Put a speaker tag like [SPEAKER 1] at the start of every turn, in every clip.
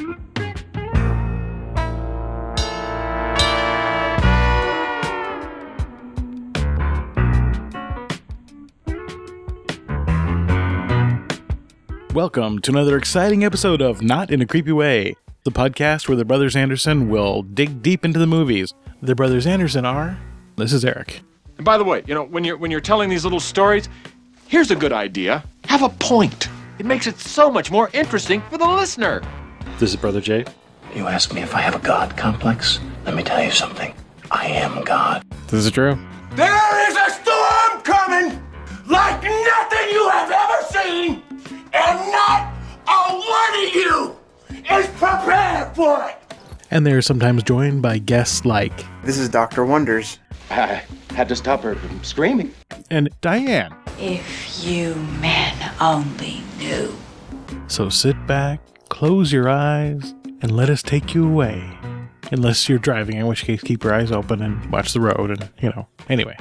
[SPEAKER 1] Welcome to another exciting episode of Not in a Creepy Way, the podcast where the Brothers Anderson will dig deep into the movies. The Brothers Anderson are... This is Eric.
[SPEAKER 2] And by the way, when you're telling these little stories, here's a good idea. Have a point. It makes it so much more interesting for the listener.
[SPEAKER 3] This is Brother Jay.
[SPEAKER 4] You ask me if I have a God complex? Let me tell you something. I am God.
[SPEAKER 1] This is Drew.
[SPEAKER 2] There is a storm coming like nothing you have ever seen, and not a one of you is prepared for it.
[SPEAKER 1] And they're sometimes joined by guests like...
[SPEAKER 5] This is Dr. Wonders.
[SPEAKER 6] I had to stop her from screaming.
[SPEAKER 1] And Diane.
[SPEAKER 7] If you men only knew.
[SPEAKER 1] So sit back, close your eyes, and let us take you away. Unless you're driving, in which case keep your eyes open and watch the road and, Anyway.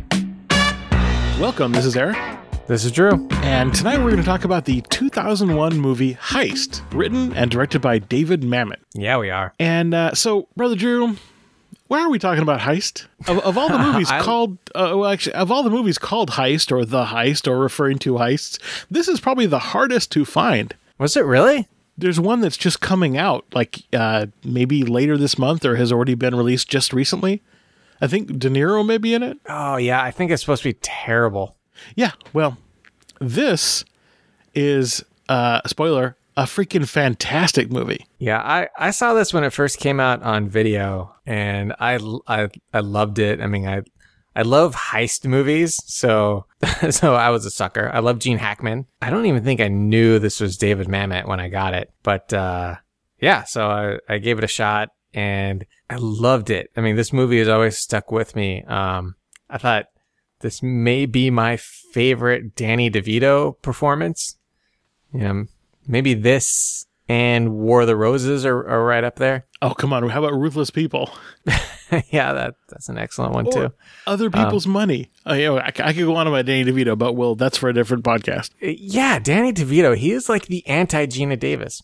[SPEAKER 1] Welcome, this is Eric.
[SPEAKER 8] This is Drew.
[SPEAKER 1] And tonight we're going to talk about the 2001 movie Heist, written and directed by David Mamet.
[SPEAKER 8] Yeah, we are.
[SPEAKER 1] And so, Brother Drew, why are we talking about Heist? Of all the movies of all the movies called Heist or The Heist or referring to heists, this is probably the hardest to find.
[SPEAKER 8] Was it really?
[SPEAKER 1] There's one that's just coming out, maybe later this month or has already been released just recently. I think De Niro may be in it.
[SPEAKER 8] Oh, yeah. I think it's supposed to be terrible.
[SPEAKER 1] Yeah, well, this is, spoiler, a freaking fantastic movie.
[SPEAKER 8] Yeah, I saw this when it first came out on video, and I loved it. I mean, I love heist movies, so I was a sucker. I love Gene Hackman. I don't even think I knew this was David Mamet when I got it, but yeah, so I gave it a shot, and I loved it. I mean, this movie has always stuck with me. I thought this may be my favorite Danny DeVito performance. Maybe this and War of the Roses are right up there.
[SPEAKER 1] Oh, come on. How about Ruthless People?
[SPEAKER 8] Yeah, that's an excellent one, too.
[SPEAKER 1] Other People's Money. I could go on about Danny DeVito, but that's for a different podcast.
[SPEAKER 8] Yeah, Danny DeVito. He is like the anti-Gina Davis.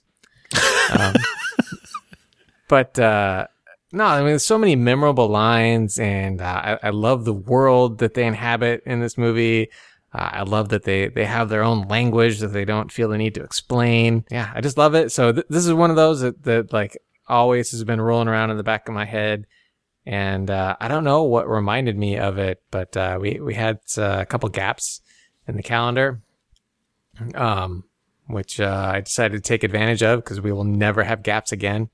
[SPEAKER 8] But... no, I mean, there's so many memorable lines, and I love the world that they inhabit in this movie. I love that they have their own language that they don't feel the need to explain. Yeah, I just love it. So this is one of those that like always has been rolling around in the back of my head, and I don't know what reminded me of it, but we had a couple gaps in the calendar, which I decided to take advantage of because we will never have gaps again.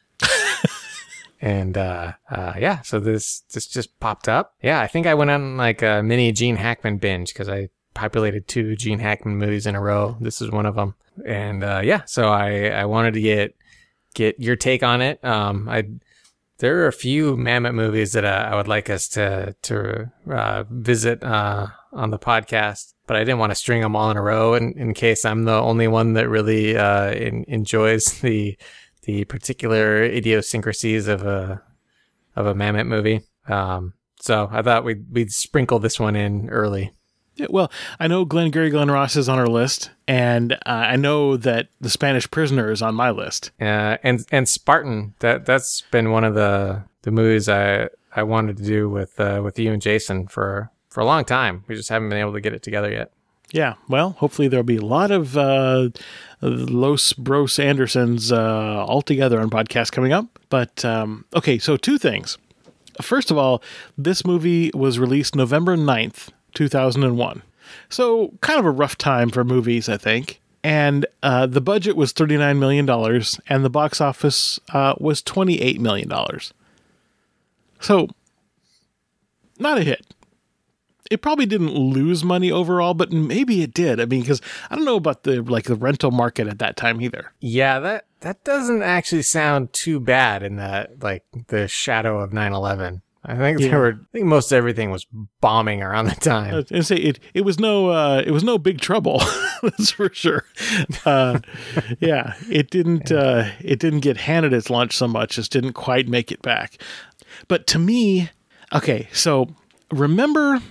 [SPEAKER 8] And, yeah, so this just popped up. Yeah, I think I went on like a mini Gene Hackman binge because I populated 2 Gene Hackman movies in a row. This is one of them. And, yeah, so I wanted to get your take on it. There are a few Mamet movies that I would like us to visit, on the podcast, but I didn't want to string them all in a row in case I'm the only one that really, enjoys the particular idiosyncrasies of a Mamet movie. So I thought we'd sprinkle this one in early.
[SPEAKER 1] Yeah, well, I know Glengarry Glen Ross is on our list, and I know that The Spanish Prisoner is on my list.
[SPEAKER 8] And Spartan, that's been one of the movies I wanted to do with you and Jason for a long time. We just haven't been able to get it together yet.
[SPEAKER 1] Yeah, well, hopefully there'll be a lot of Los Bros Andersons all together on podcasts coming up. But, okay, so 2 things. First of all, this movie was released November 9th, 2001. So kind of a rough time for movies, I think. And the budget was $39 million, and the box office was $28 million. So, not a hit. It probably didn't lose money overall, but maybe it did. I mean, because I don't know about the rental market at that time either.
[SPEAKER 8] Yeah, that doesn't actually sound too bad in the shadow of 9/11. I think most everything was bombing around the time.
[SPEAKER 1] I was gonna say it was no big trouble, that's for sure. Yeah, it didn't get handed its lunch so much, just didn't quite make it back. But to me, okay, so remember.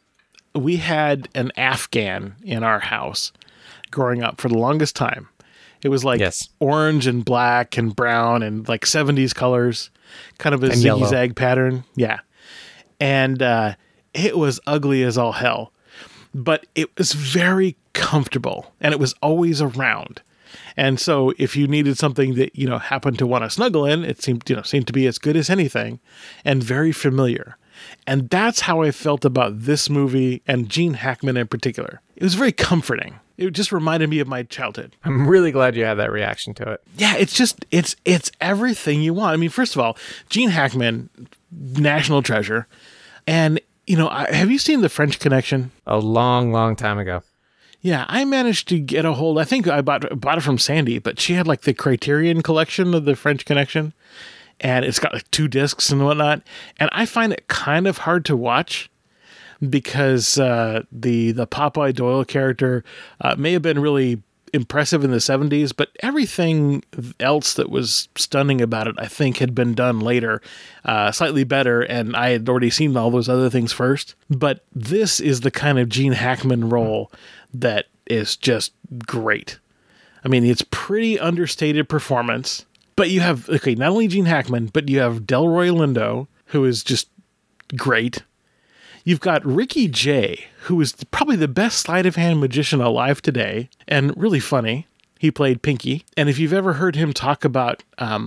[SPEAKER 1] We had an Afghan in our house growing up for the longest time. It was like orange and black and brown and like 70s colors, kind of a zigzag pattern. Yeah. And it was ugly as all hell, but it was very comfortable and it was always around. And so if you needed something that, happened to want to snuggle in, it seemed to be as good as anything and very familiar. And that's how I felt about this movie and Gene Hackman in particular. It was very comforting. It just reminded me of my childhood.
[SPEAKER 8] I'm really glad you had that reaction to it.
[SPEAKER 1] Yeah, it's everything you want. I mean, first of all, Gene Hackman, national treasure. And, have you seen The French Connection?
[SPEAKER 8] A long, long time ago.
[SPEAKER 1] Yeah, I managed to get a hold. I think I bought it from Sandy, but she had like the Criterion collection of The French Connection. And it's got like 2 discs and whatnot. And I find it kind of hard to watch because the Popeye Doyle character may have been really impressive in the 70s, but everything else that was stunning about it, I think, had been done later, slightly better. And I had already seen all those other things first. But this is the kind of Gene Hackman role that is just great. I mean, it's pretty understated performance. But you have, not only Gene Hackman, but you have Delroy Lindo, who is just great. You've got Ricky Jay, who is probably the best sleight of hand magician alive today, and really funny. He played Pinky. And if you've ever heard him talk about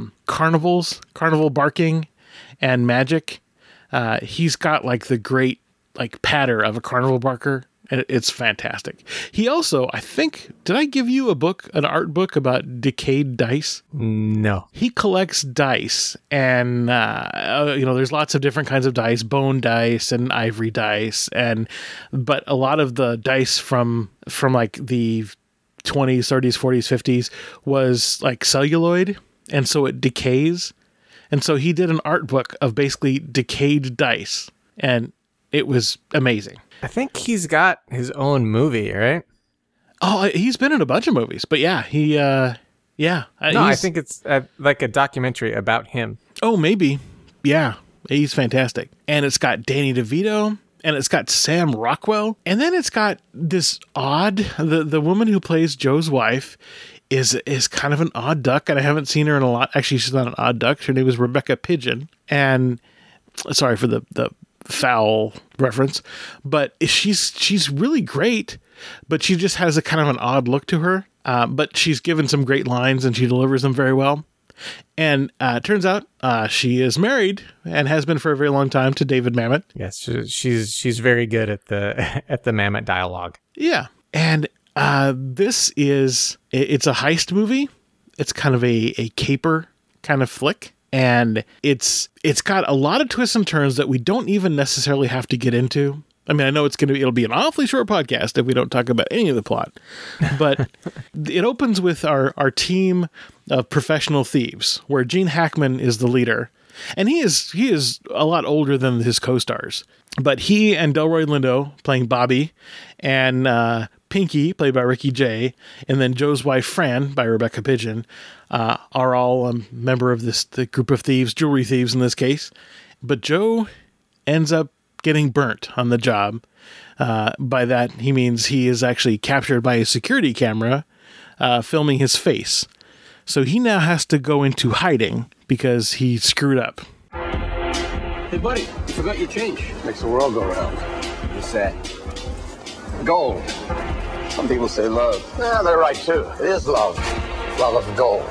[SPEAKER 1] carnival barking, and magic, he's got like the great patter of a carnival barker. And it's fantastic. He also, I think, did I give you an art book about decayed dice?
[SPEAKER 8] No.
[SPEAKER 1] He collects dice, and there's lots of different kinds of dice, bone dice and ivory dice, but a lot of the dice from like the 20s, 30s, 40s, 50s was like celluloid, and so it decays. And so he did an art book of basically decayed dice, and it was amazing.
[SPEAKER 8] I think he's got his own movie, right?
[SPEAKER 1] Oh, he's been in a bunch of movies, but yeah,
[SPEAKER 8] I think it's like a documentary about him.
[SPEAKER 1] Oh, maybe. Yeah, he's fantastic. And it's got Danny DeVito, and it's got Sam Rockwell, and then it's got this the woman who plays Joe's wife is kind of an odd duck, and I haven't seen her in a lot. Actually, she's not an odd duck. Her name is Rebecca Pidgeon, and sorry for the foul reference, but she's really great, but she just has a kind of an odd look to her. But she's given some great lines and she delivers them very well. And turns out she is married and has been for a very long time to David Mamet.
[SPEAKER 8] Yes, she's very good at the Mamet dialogue.
[SPEAKER 1] Yeah, and it's a heist movie. It's kind of a caper kind of flick. And it's got a lot of twists and turns that we don't even necessarily have to get into. I mean, I know it'll be an awfully short podcast if we don't talk about any of the plot, but it opens with our team of professional thieves, where Gene Hackman is the leader, and he is a lot older than his co-stars, but he and Delroy Lindo playing Bobby, and Pinky, played by Ricky Jay, and then Joe's wife, Fran, by Rebecca Pidgeon, are all a member of the group of thieves, jewelry thieves in this case. But Joe ends up getting burnt on the job. By that, he means he is actually captured by a security camera filming his face. So he now has to go into hiding because he screwed up.
[SPEAKER 3] Hey, buddy, you forgot your change. Makes the world go round. What's that? Gold. Some people say love. Yeah, they're right, too. It is love. Love of gold.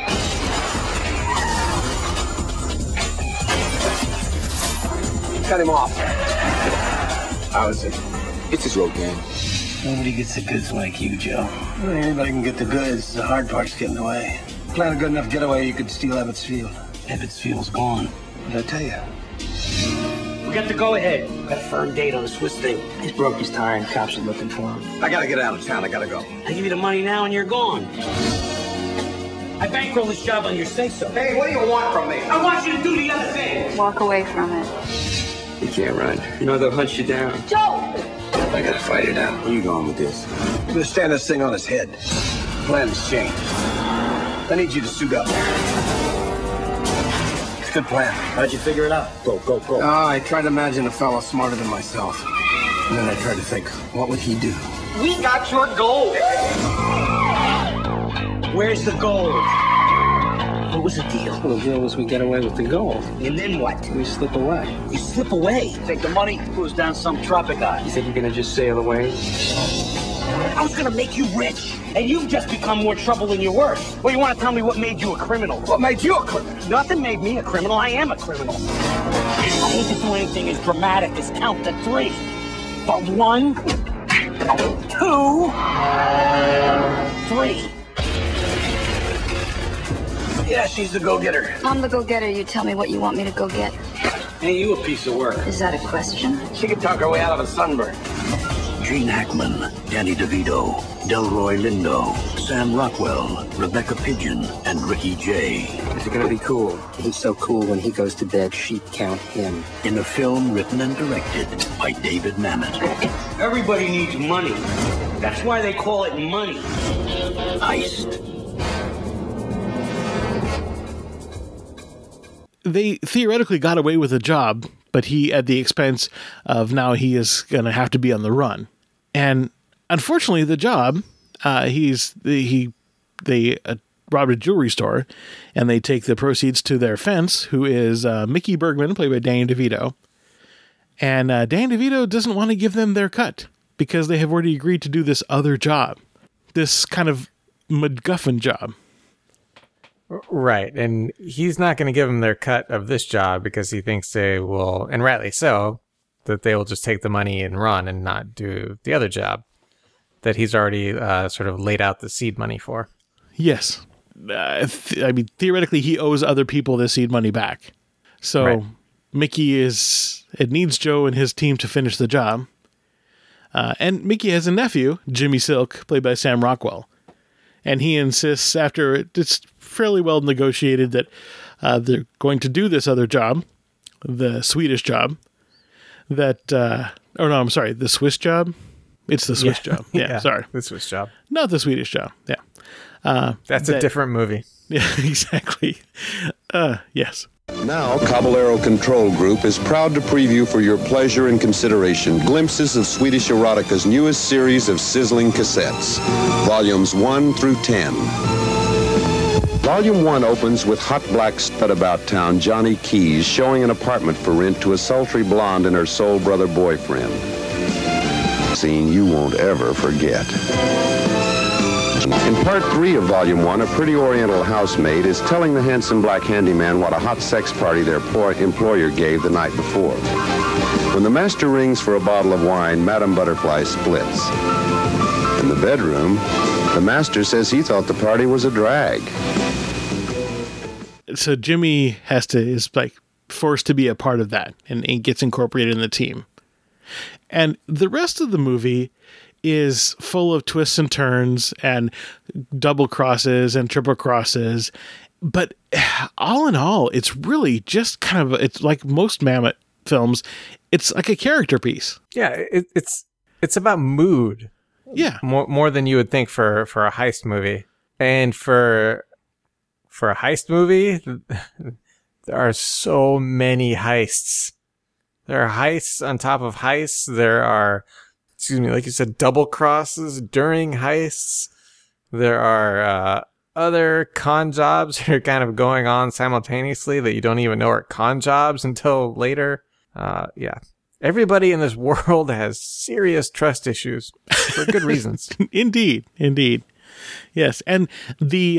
[SPEAKER 3] Cut him off. How is it?
[SPEAKER 6] It's his road game.
[SPEAKER 3] Nobody gets the goods like you, Joe. Anybody can get the goods. The hard part's getting away. Plan a good enough getaway, you could steal Ebbets Field. Ebbets Field's gone. What did I tell you?
[SPEAKER 5] We got the go-ahead. Got a firm date on the Swiss thing. He's broke his tire and cops are looking for him.
[SPEAKER 3] I gotta get out of town. I gotta go.
[SPEAKER 5] I give you the money now and you're gone. I bankroll this job on your say-so.
[SPEAKER 3] Hey, what do you want from me?
[SPEAKER 5] I want you to do the other thing.
[SPEAKER 7] Walk away from it.
[SPEAKER 3] You can't run.
[SPEAKER 5] You know they'll hunt you down.
[SPEAKER 7] Joe!
[SPEAKER 3] I gotta fight it out. Where you going with this? I'm gonna stand this thing on his head. The plan has changed. I need you to suit up. It's a good plan.
[SPEAKER 5] How'd you figure it out? Go.
[SPEAKER 3] I tried to imagine a fellow smarter than myself. And then I tried to think, what would he do?
[SPEAKER 5] We got your gold. Where's the gold? What was the deal?
[SPEAKER 9] Well, the deal was we get away with the gold.
[SPEAKER 5] And then what?
[SPEAKER 9] We slip away.
[SPEAKER 5] You slip away.
[SPEAKER 9] Take the money, cruise down some tropic island. You think you're gonna just sail away?
[SPEAKER 5] I was gonna make you rich, and you've just become more trouble than you're worth. Well, you want to tell me what made you a criminal?
[SPEAKER 9] What made you a criminal?
[SPEAKER 5] Nothing made me a criminal. I am a criminal. I hate to do anything as dramatic as count to 3. But 1, 2, 3.
[SPEAKER 9] Yeah, she's the go-getter.
[SPEAKER 10] I'm the go-getter. You tell me what you want me to go get.
[SPEAKER 9] Ain't you a piece of work?
[SPEAKER 10] Is that a question?
[SPEAKER 9] She can talk her way out of a sunburn.
[SPEAKER 11] Gene Hackman, Danny DeVito, Delroy Lindo, Sam Rockwell, Rebecca Pidgeon, and Ricky Jay.
[SPEAKER 9] Is it gonna be cool?
[SPEAKER 5] He's so cool when he goes to bed, sheep count him.
[SPEAKER 11] In a film written and directed by David Mamet.
[SPEAKER 5] Everybody needs money. That's why they call it money.
[SPEAKER 11] Heist.
[SPEAKER 1] They theoretically got away with a job, but he at the expense of now he is going to have to be on the run. And unfortunately, the job, they robbed a jewelry store, and they take the proceeds to their fence, who is Mickey Bergman, played by Danny DeVito. And Danny DeVito doesn't want to give them their cut because they have already agreed to do this other job, this kind of MacGuffin job.
[SPEAKER 8] Right, and he's not going to give them their cut of this job because he thinks they will, and rightly so, that they will just take the money and run and not do the other job that he's already sort of laid out the seed money for.
[SPEAKER 1] Yes. I mean, theoretically, he owes other people the seed money back. So right. Mickey it needs Joe and his team to finish the job. And Mickey has a nephew, Jimmy Silk, played by Sam Rockwell. And he insists, after it's fairly well negotiated that they're going to do this other job, the Swedish job, the Swiss job. It's the Swiss job. Yeah, sorry.
[SPEAKER 8] The Swiss job.
[SPEAKER 1] Not the Swedish job. Yeah.
[SPEAKER 8] That's a different movie.
[SPEAKER 1] Yeah, exactly. Yes.
[SPEAKER 12] Now, Caballero Control Group is proud to preview for your pleasure and consideration glimpses of Swedish Erotica's newest series of sizzling cassettes, volumes 1 through 10. Volume 1 opens with hot black stud about town Johnny Keys showing an apartment for rent to a sultry blonde and her soul brother boyfriend. Scene you won't ever forget. In part 3 of Volume 1, a pretty oriental housemaid is telling the handsome black handyman what a hot sex party their employer gave the night before. When the master rings for a bottle of wine, Madame Butterfly splits. In the bedroom, the master says he thought the party was a drag.
[SPEAKER 1] So Jimmy is forced to be a part of that and gets incorporated in the team. And the rest of the movie is full of twists and turns and double crosses and triple crosses. But all in all, it's really just it's like most Mamet films. It's like a character piece.
[SPEAKER 8] Yeah, it's about mood.
[SPEAKER 1] Yeah.
[SPEAKER 8] More than you would think for a heist movie. And for a heist movie, there are so many heists. There are heists on top of heists. There are, like you said, double crosses during heists. There are other con jobs that are kind of going on simultaneously that you don't even know are con jobs until later. Yeah. Everybody in this world has serious trust issues for good reasons.
[SPEAKER 1] Indeed. Yes. And the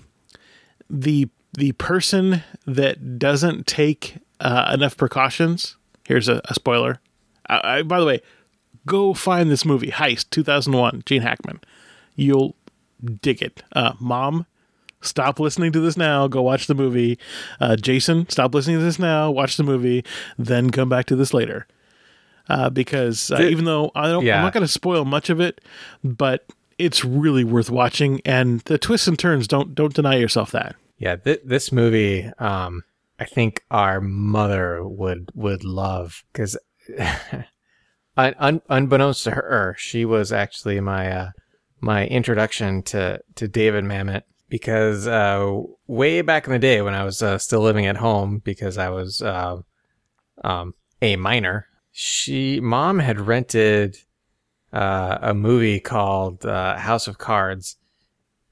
[SPEAKER 1] person that doesn't take enough precautions, here's a spoiler. By the way, go find this movie, Heist, 2001, Gene Hackman. You'll dig it. Mom, stop listening to this now. Go watch the movie. Jason, stop listening to this now. Watch the movie. Then come back to this later. Because even though I'm not going to spoil much of it, but it's really worth watching. And the twists and turns, don't deny yourself that.
[SPEAKER 8] Yeah, this movie, I think our mother would love, because unbeknownst to her, she was actually my introduction to David Mamet, because way back in the day when I was still living at home, because I was a minor, Mom had rented a movie called House of Cards,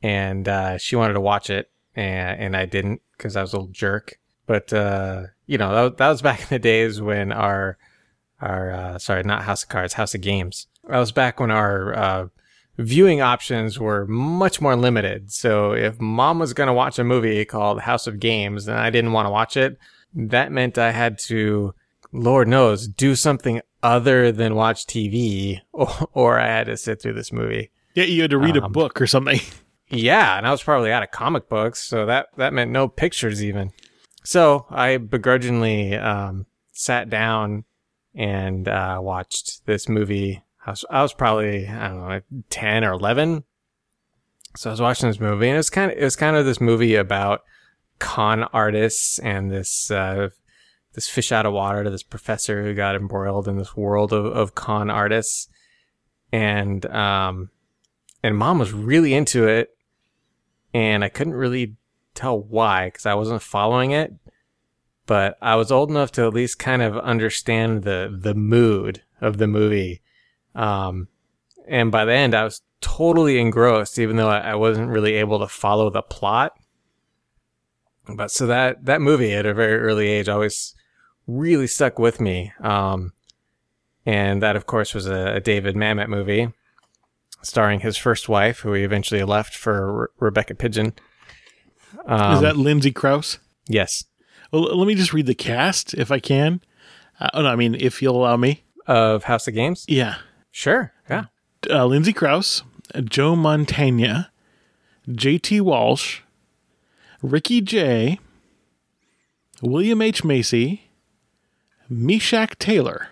[SPEAKER 8] and she wanted to watch it, and I didn't because I was a little jerk. But you know, that was back in the days when our sorry, not House of Cards, House of Games. That was back when our viewing options were much more limited. So if mom was going to watch a movie called House of Games and I didn't want to watch it, that meant I had to, Lord knows, do something other than watch TV, or I had to sit through this movie.
[SPEAKER 1] Yeah, you had to read a book or something.
[SPEAKER 8] Yeah, and I was probably out of comic books, so that meant no pictures even. So I begrudgingly sat down and watched this movie. I was probably, I don't know, like 10 or 11. So I was watching this movie, and it was kind of this movie about con artists and this fish out of water to this professor who got embroiled in this world of con artists. And mom was really into it, and I couldn't really tell why because I wasn't following it. But I was old enough to at least kind of understand the mood of the movie. And by the end, I was totally engrossed, even though I wasn't really able to follow the plot. But so that movie at a very early age always really stuck with me. And that, of course, was a David Mamet movie starring his first wife, who he eventually left for Rebecca Pidgeon.
[SPEAKER 1] Is that Lindsay Krause?
[SPEAKER 8] Yes.
[SPEAKER 1] Well, let me just read the cast if I can. If you'll allow me.
[SPEAKER 8] Of House of Games?
[SPEAKER 1] Yeah.
[SPEAKER 8] Sure. Yeah.
[SPEAKER 1] Lindsay Krause, Joe Montana, J.T. Walsh, Ricky Jay, William H. Macy, Meshach Taylor,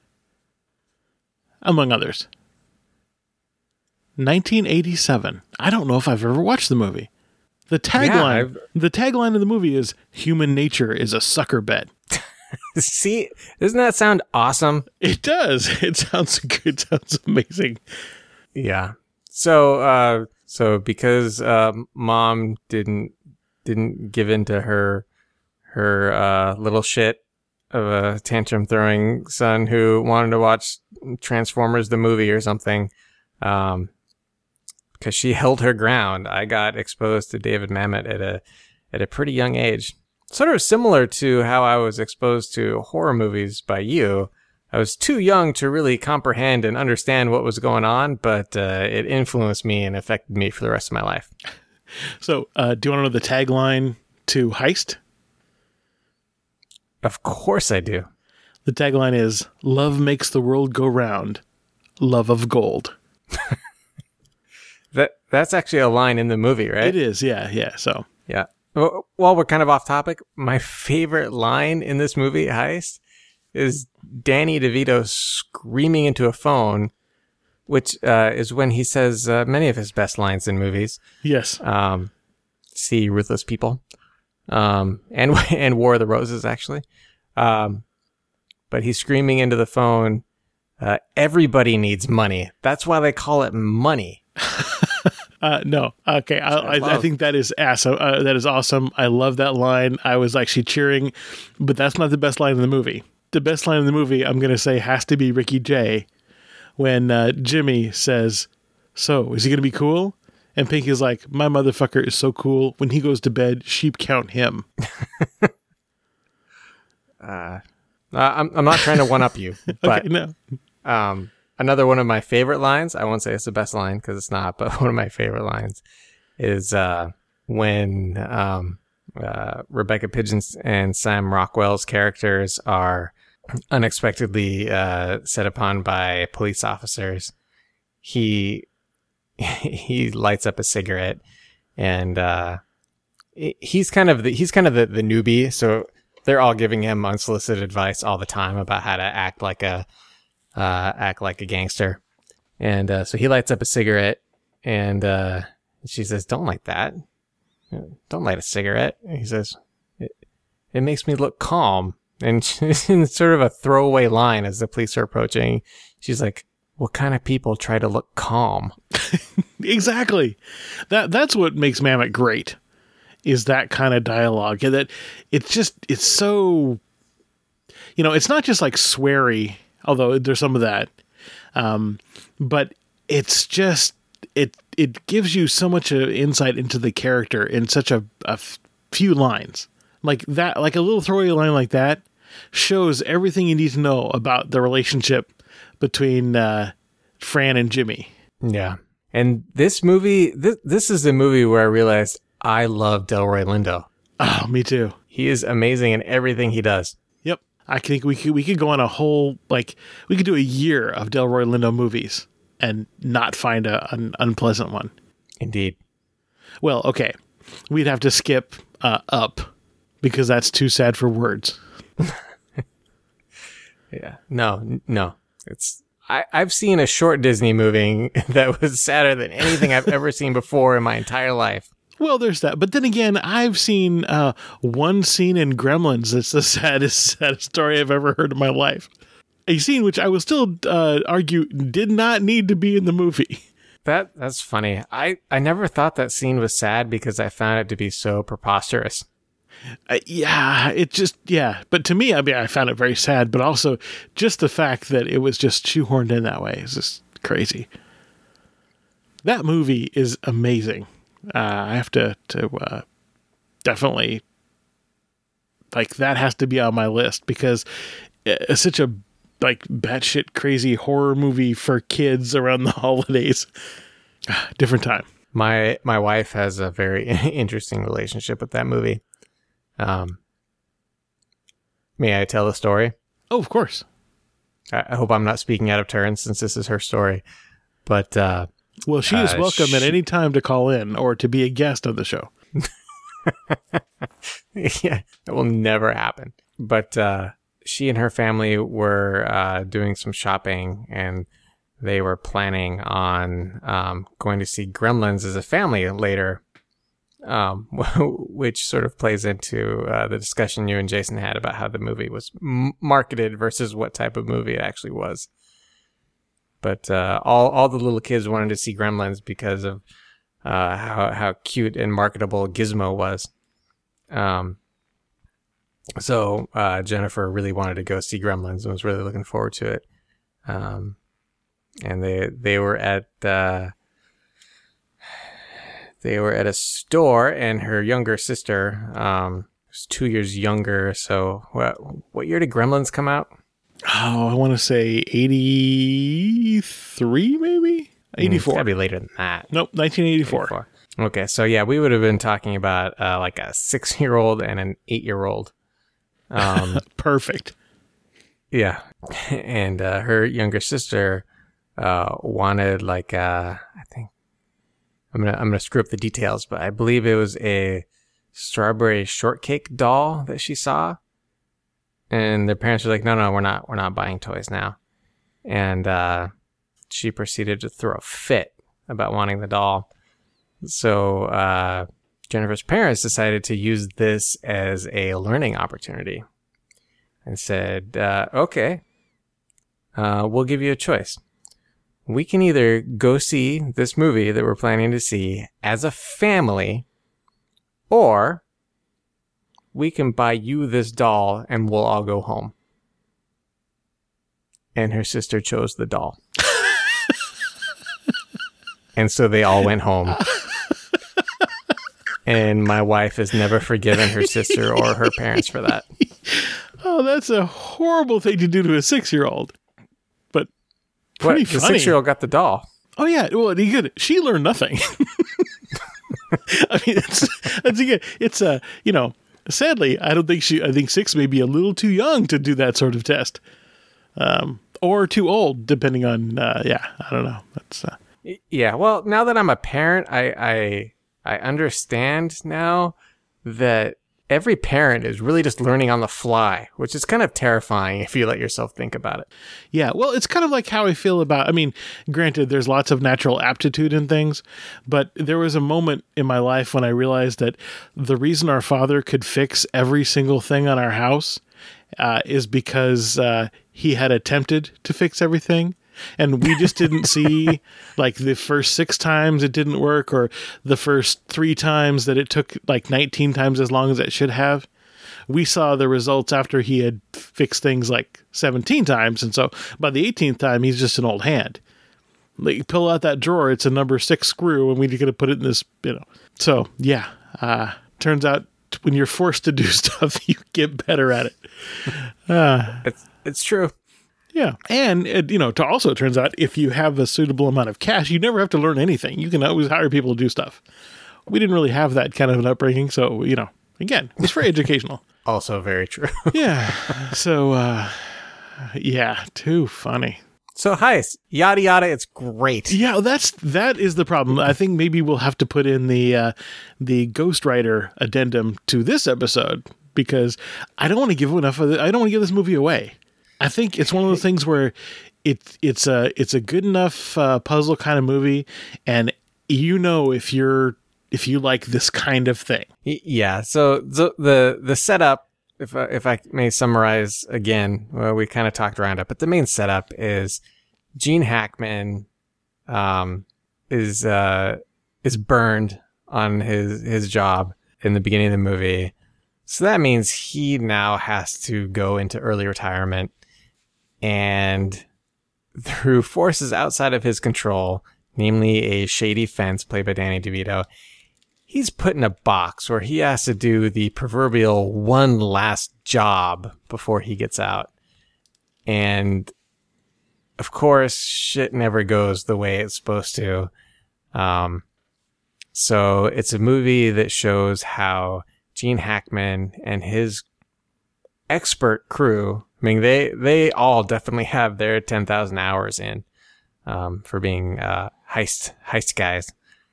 [SPEAKER 1] among others. 1987. I don't know if I've ever watched the movie. The tagline of the movie is "Human nature is a sucker bet."
[SPEAKER 8] See, doesn't that sound awesome?
[SPEAKER 1] It does. It sounds good. It sounds amazing.
[SPEAKER 8] Yeah. So because mom didn't give in to her little shit of a tantrum throwing son who wanted to watch Transformers the movie or something, because she held her ground, I got exposed to David Mamet at a pretty young age. Sort of similar to how I was exposed to horror movies by you. I was too young to really comprehend and understand what was going on, but it influenced me and affected me for the rest of my life.
[SPEAKER 1] So, do you want to know the tagline to Heist?
[SPEAKER 8] Of course I do.
[SPEAKER 1] The tagline is, "Love makes the world go round. Love of gold."
[SPEAKER 8] That's actually a line in the movie, right?
[SPEAKER 1] It is, yeah. So,
[SPEAKER 8] yeah. While we're kind of off topic, my favorite line in this movie, Heist, is Danny DeVito screaming into a phone, which is when he says many of his best lines in movies.
[SPEAKER 1] Yes.
[SPEAKER 8] See Ruthless People, and War of the Roses, actually. But he's screaming into the phone, everybody needs money. That's why they call it money.
[SPEAKER 1] No. Okay. I think that is awesome. That is awesome. I love that line. I was actually cheering, but that's not the best line in the movie. The best line in the movie, I'm going to say, has to be Ricky Jay when Jimmy says, "So, is he going to be cool?" And Pinky's like, "My motherfucker is so cool. When he goes to bed, sheep count him."
[SPEAKER 8] I'm not trying to one-up you, but
[SPEAKER 1] okay, no.
[SPEAKER 8] Another one of my favorite lines, I won't say it's the best line because it's not, but one of my favorite lines is when Rebecca Pidgeon and Sam Rockwell's characters are unexpectedly set upon by police officers. He lights up a cigarette, and he's kind of the newbie, so they're all giving him unsolicited advice all the time about how to act like a gangster. And so he lights up a cigarette, and she says, "Don't light that. Don't light a cigarette." And he says, it makes me look calm. And in sort of a throwaway line as the police are approaching, she's like, "What kind of people try to look calm?"
[SPEAKER 1] Exactly. That's what makes Mamet great, is that kind of dialogue. And that it's so, it's not just like sweary, although there's some of that. But it's just, it gives you so much insight into the character in such a few lines. Like that, like a little throwaway line like that shows everything you need to know about the relationship between Fran and Jimmy.
[SPEAKER 8] Yeah. And this movie, this is a movie where I realized I love Delroy Lindo.
[SPEAKER 1] Oh, me too.
[SPEAKER 8] He is amazing in everything he does.
[SPEAKER 1] Yep. I think we could go on a whole, we could do a year of Delroy Lindo movies and not find an unpleasant one.
[SPEAKER 8] Indeed. Well,
[SPEAKER 1] okay. We'd have to skip Up because that's too sad for words.
[SPEAKER 8] Yeah. No. I've seen a short Disney movie that was sadder than anything I've ever seen before in my entire life.
[SPEAKER 1] Well, there's that. But then again, I've seen one scene in Gremlins that's the saddest story I've ever heard in my life. A scene which I will still argue did not need to be in the movie.
[SPEAKER 8] That's funny. I never thought that scene was sad because I found it to be so preposterous.
[SPEAKER 1] But to me, I mean, I found it very sad, but also just the fact that it was just shoehorned in that way is just crazy. That movie is amazing. I have to definitely, that has to be on my list because it's such a batshit crazy horror movie for kids around the holidays. Different time.
[SPEAKER 8] My wife has a very interesting relationship with that movie. May I tell the story?
[SPEAKER 1] Oh, of course.
[SPEAKER 8] I hope I'm not speaking out of turn since this is her story. But
[SPEAKER 1] well, she is welcome at any time to call in or to be a guest on the show.
[SPEAKER 8] Yeah, that will never happen. But she and her family were doing some shopping, and they were planning on going to see Gremlins as a family later. Which sort of plays into the discussion you and Jason had about how the movie was marketed versus what type of movie it actually was. But all the little kids wanted to see Gremlins because of how cute and marketable Gizmo was. So Jennifer really wanted to go see Gremlins and was really looking forward to it. And they were at a store, and her younger sister was 2 years younger. So what year did Gremlins come out?
[SPEAKER 1] Oh, I want to say 83, maybe? 84.
[SPEAKER 8] It's gotta be later than that.
[SPEAKER 1] Nope, 1984.
[SPEAKER 8] 84. Okay, so yeah, we would have been talking about a 6-year-old and an 8-year-old.
[SPEAKER 1] Perfect.
[SPEAKER 8] Yeah. And her younger sister wanted I think I'm gonna screw up the details, but I believe it was a strawberry shortcake doll that she saw, and their parents were like, "No, we're not buying toys now," and she proceeded to throw a fit about wanting the doll. So Jennifer's parents decided to use this as a learning opportunity, and said, "Okay, we'll give you a choice. We can either go see this movie that we're planning to see as a family, or we can buy you this doll and we'll all go home." And her sister chose the doll. And so they all went home. And my wife has never forgiven her sister or her parents for that.
[SPEAKER 1] Oh, that's a horrible thing to do to a 6-year-old. Pretty
[SPEAKER 8] the
[SPEAKER 1] funny.
[SPEAKER 8] 6-year-old got the doll.
[SPEAKER 1] Oh yeah, well, she learned nothing. I mean, that's again, it's sadly, I think 6 may be a little too young to do that sort of test, or too old, depending on I don't know. That's
[SPEAKER 8] yeah. Well, now that I'm a parent, I understand now that every parent is really just learning on the fly, which is kind of terrifying if you let yourself think about it.
[SPEAKER 1] Yeah, well, it's kind of like how I feel about, granted, there's lots of natural aptitude in things, but there was a moment in my life when I realized that the reason our father could fix every single thing on our house is because he had attempted to fix everything. And we just didn't see the first 6 times it didn't work, or the first 3 times that it took 19 times as long as it should have. We saw the results after he had fixed things 17 times. And so by the 18th time, he's just an old hand. like, pull out that drawer. It's a number 6 screw, and we got to put it in this, So, yeah. Turns out when you're forced to do stuff, you get better at it.
[SPEAKER 8] It's true.
[SPEAKER 1] Yeah. And, it also turns out if you have a suitable amount of cash, you never have to learn anything. You can always hire people to do stuff. We didn't really have that kind of an upbringing. So, again, it was very educational.
[SPEAKER 8] Also very true.
[SPEAKER 1] Yeah. So, too funny.
[SPEAKER 8] So heist, yada yada, it's great.
[SPEAKER 1] Yeah, that is the problem. I think maybe we'll have to put in the ghostwriter addendum to this episode because I don't want to give enough of it. I don't want to give this movie away. I think it's one of those things where it's a good enough puzzle kind of movie, and if you like this kind of thing.
[SPEAKER 8] Yeah. So the setup. If I may summarize again, well, we kind of talked around it, but the main setup is Gene Hackman is burned on his job in the beginning of the movie. So that means he now has to go into early retirement, and through forces outside of his control, namely a shady fence played by Danny DeVito, he's put in a box where he has to do the proverbial one last job before he gets out. And of course, shit never goes the way it's supposed to. So it's a movie that shows how Gene Hackman and his expert crew, I mean, they all definitely have their 10,000 hours in, for being, heist guys.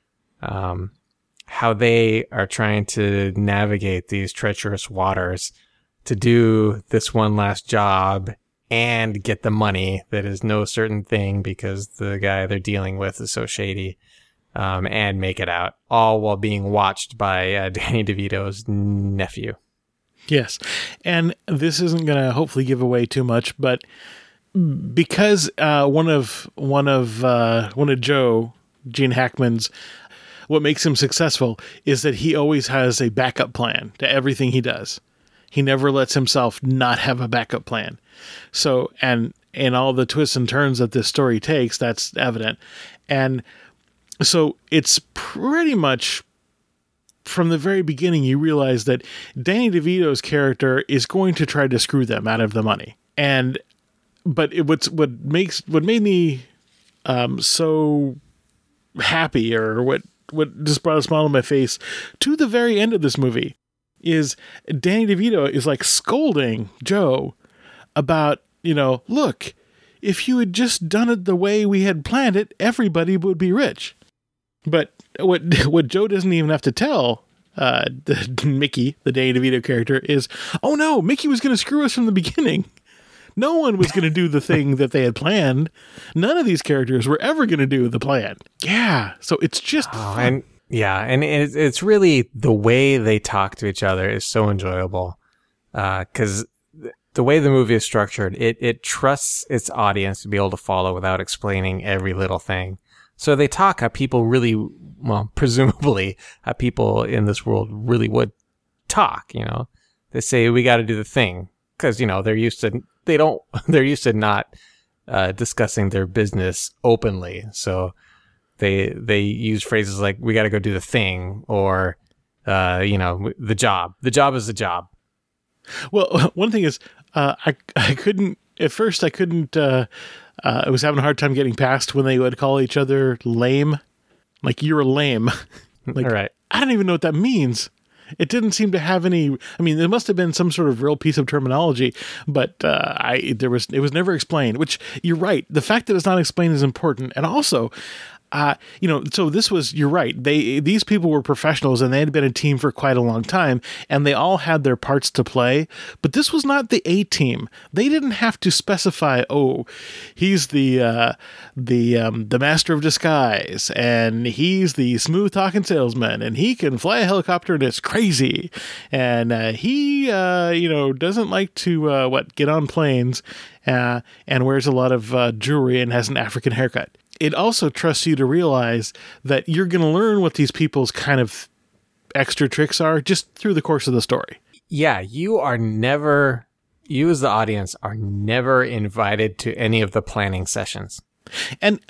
[SPEAKER 8] How they are trying to navigate these treacherous waters to do this one last job and get the money that is no certain thing because the guy they're dealing with is so shady, and make it out, all while being watched by Danny DeVito's nephew.
[SPEAKER 1] Yes. And this isn't going to hopefully give away too much, but because one of Gene Hackman's, what makes him successful is that he always has a backup plan to everything he does. He never lets himself not have a backup plan. So, and all the twists and turns that this story takes, that's evident. And so it's pretty much from the very beginning, you realize that Danny DeVito's character is going to try to screw them out of the money. But what made me so happy, or what just brought a smile on my face to the very end of this movie, is Danny DeVito is like scolding Joe about, look, if you had just done it the way we had planned it, everybody would be rich. But what Joe doesn't even have to tell Mickey, the Danny DeVito character, is, oh no, Mickey was going to screw us from the beginning. No one was going to do the thing that they had planned. None of these characters were ever going to do the plan. Yeah, so it's just fun.
[SPEAKER 8] And it's really the way they talk to each other is so enjoyable. Because the way the movie is structured, it trusts its audience to be able to follow without explaining every little thing. So they talk how people really, well, presumably how people in this world really would talk, They say, we got to do the thing. Because, they're used to not discussing their business openly. So they use phrases like, we got to go do the thing, or, the job. The job is the job.
[SPEAKER 1] Well, one thing is, I couldn't, I was having a hard time getting past when they would call each other lame. Like, you're lame. Like,
[SPEAKER 8] right.
[SPEAKER 1] I don't even know what that means. It didn't seem to have any. I mean, there must have been some sort of real piece of terminology, but it was never explained. Which, you're right. The fact that it's not explained is important, and also, so this was. You're right. These people were professionals, and they had been a team for quite a long time, and they all had their parts to play. But this was not the A team. They didn't have to specify. Oh, he's the master of disguise, and he's the smooth talking salesman, and he can fly a helicopter and it's crazy, and he doesn't like to get on planes, and wears a lot of jewelry and has an African haircut. It also trusts you to realize that you're going to learn what these people's kind of extra tricks are just through the course of the story.
[SPEAKER 8] Yeah, you as the audience are never invited to any of the planning sessions.
[SPEAKER 1] And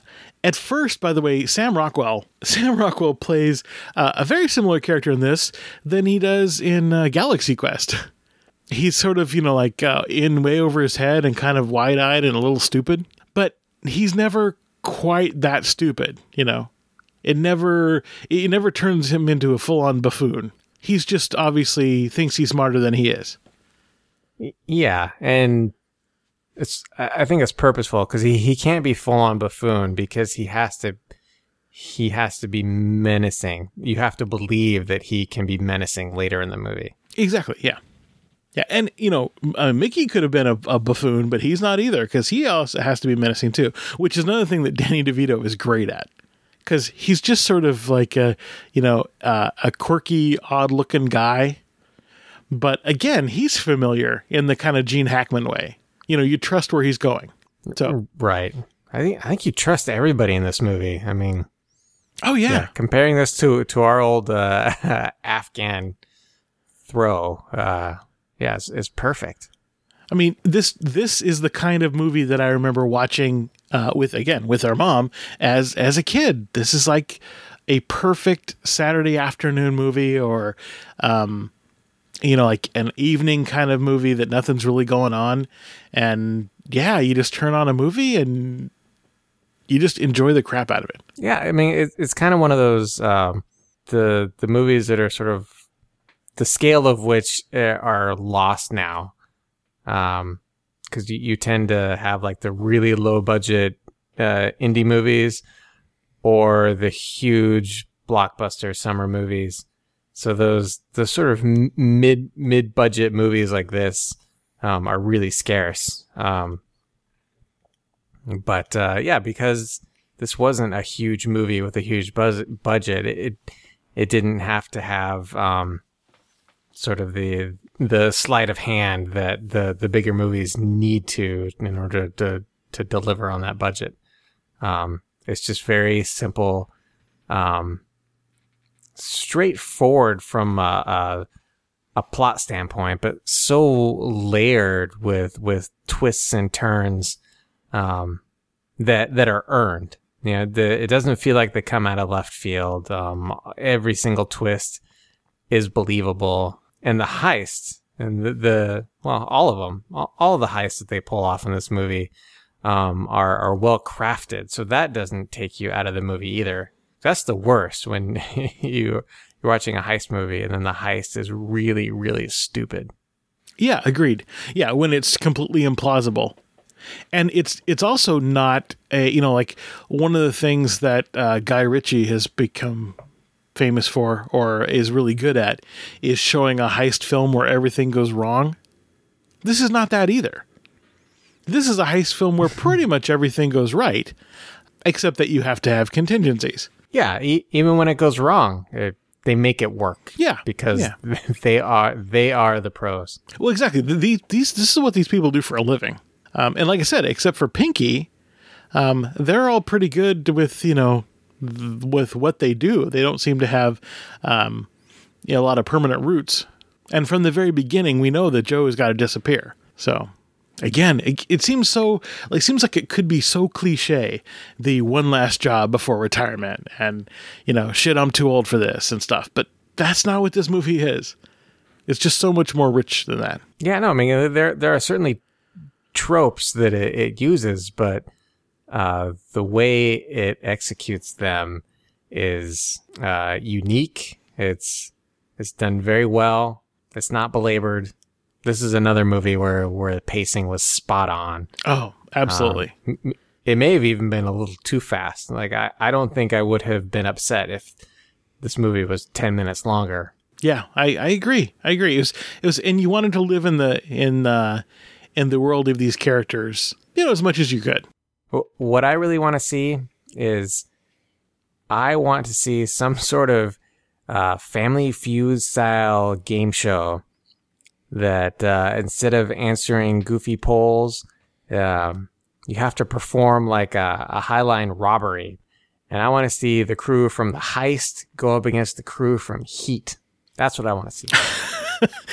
[SPEAKER 1] At first, by the way, Sam Rockwell plays a very similar character in this than he does in Galaxy Quest. He's sort of, in way over his head and kind of wide-eyed and a little stupid, but he's never quite that stupid, It never turns him into a full-on buffoon. He's just obviously thinks he's smarter than he is.
[SPEAKER 8] Yeah, and I think it's purposeful because he can't be full-on buffoon because he has to be menacing. You have to believe that he can be menacing later in the movie.
[SPEAKER 1] Exactly, yeah. Yeah, and, Mickey could have been a buffoon, but he's not either, because he also has to be menacing, too, which is another thing that Danny DeVito is great at, because he's just sort of like a quirky, odd-looking guy, but, again, he's familiar in the kind of Gene Hackman way. You trust where he's going. So
[SPEAKER 8] right. I think you trust everybody in this movie. I mean...
[SPEAKER 1] Oh, yeah.
[SPEAKER 8] Comparing this to our old Afghan throw... Yeah, it's perfect.
[SPEAKER 1] I mean, this is the kind of movie that I remember watching with our mom as a kid. This is like a perfect Saturday afternoon movie, or like an evening kind of movie that nothing's really going on, and yeah, you just turn on a movie and you just enjoy the crap out of it.
[SPEAKER 8] Yeah, I mean, it's kind of one of those the movies that are sort of the scale of which are lost now, because you tend to have like the really low budget indie movies or the huge blockbuster summer movies. So the sort of mid budget movies like this are really scarce. But because this wasn't a huge movie with a huge budget, it didn't have to have sort of the sleight of hand that the bigger movies need to in order to deliver on that budget. It's just very simple, straightforward from a plot standpoint, but so layered with twists and turns that are earned. It doesn't feel like they come out of left field. Every single twist is believable. And the heist and all of them, all of the heists that they pull off in this movie, are well crafted. So that doesn't take you out of the movie either. That's the worst when you're watching a heist movie and then the heist is really, really stupid.
[SPEAKER 1] Yeah, agreed. Yeah, when it's completely implausible. And it's also not like one of the things that Guy Ritchie has become famous for, or is really good at, is showing a heist film where everything goes wrong. This is not that either. This is a heist film where pretty much everything goes right, except that you have to have contingencies.
[SPEAKER 8] Yeah, even when it goes wrong, they make it work.
[SPEAKER 1] Yeah,
[SPEAKER 8] because they are the pros.
[SPEAKER 1] Well, exactly. This is what these people do for a living. And like I said, except for Pinky, they're all pretty good with what they do. They don't seem to have a lot of permanent roots. And from the very beginning, we know that Joe has got to disappear. So again, it seems like it could be so cliche, the one last job before retirement and, shit, I'm too old for this and stuff. But that's not what this movie is. It's just so much more rich than that.
[SPEAKER 8] Yeah, no, I mean, there are certainly tropes that it uses, but the way it executes them is unique. It's done very well. It's not belabored. This is another movie where the pacing was spot on.
[SPEAKER 1] Oh, absolutely.
[SPEAKER 8] It may have even been a little too fast. Like I don't think I would have been upset if this movie was 10 minutes longer.
[SPEAKER 1] Yeah, I agree. It was, and you wanted to live in the world of these characters, as much as you could.
[SPEAKER 8] What I really want to see is I want to see some sort of Family Feud style game show that instead of answering goofy polls, you have to perform like a Highline robbery. And I want to see the crew from The Heist go up against the crew from Heat. That's what I want to see.